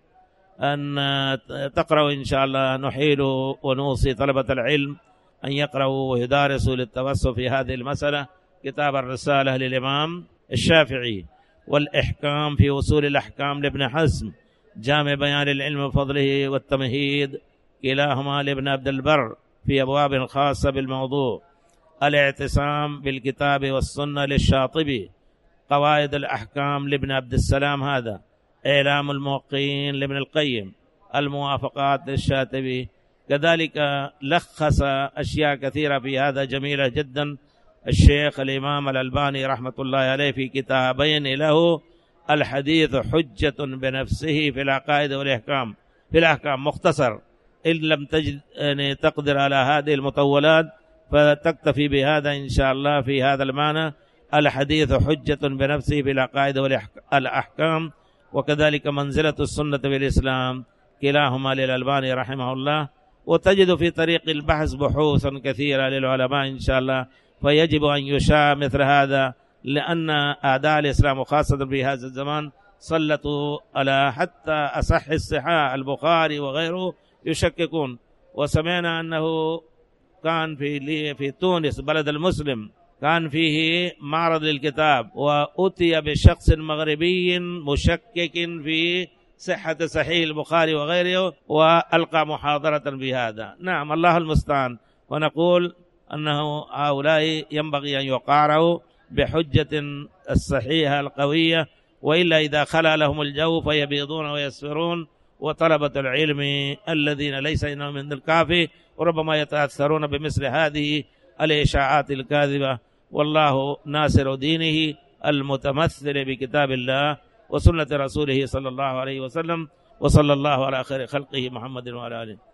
أن تقرأوا إن شاء الله، نحيل ونوصي طلبة العلم أن يقرأوا ويدارسوا للتوسع في هذه المسألة كتاب الرسالة للإمام الشافعي، والإحكام في وصول الأحكام لابن حزم، جامع بيان العلم وفضله، والتمهيد كلاهما لابن عبد البر في أبواب خاصة بالموضوع، الاعتصام بالكتاب والسنة للشاطبي، قواعد الأحكام لابن عبد السلام هذا، إعلام الموقعين لابن القيم، الموافقات للشاطبي. كذلك لخص أشياء كثيرة في هذا جميلة جدا الشيخ الإمام الألباني رحمة الله عليه في كتابين له، الحديث حجة بنفسه في العقائد والأحكام، في الأحكام مختصر، إن لم تجد يعني تقدر على هذه المطولات فتكتفي بهذا إن شاء الله في هذا المعنى، الحديث حجة بنفسه في العقائد والأحكام. وكذلك منزلة السنة بالإسلام كلاهما للألباني رحمه الله. وتجد في طريق البحث بحوثا كثيرة للعلماء إن شاء الله، فيجب أن يشاع مثل هذا، لأن أعداء الإسلام وخاصة في هذا الزمان سلطوا على حتى أصح الصحاح البخاري وغيره يشككون. وسمعنا أنه كان في في تونس بلد المسلم كان فيه معرض للكتاب، وأتي بشخص مغربي مشكك في صحة صحيح البخاري وغيره، وألقى محاضرة بهذا. نعم الله المستعان. ونقول أنه هؤلاء ينبغي أن يقارعوا بحجة الصحيحة القوية، وإلا إذا خلا لهم الجو فيبيضون ويسفرون. وطلبة العلم الذين ليس إنهم من الكافي وربما يتأثرون بمثل هذه الإشاعات الكاذبة، والله ناصر دينه المتمثل بكتاب الله وسنة رسوله صلى الله عليه وسلم، وصلى الله على خير خلقه محمد وعلى آله.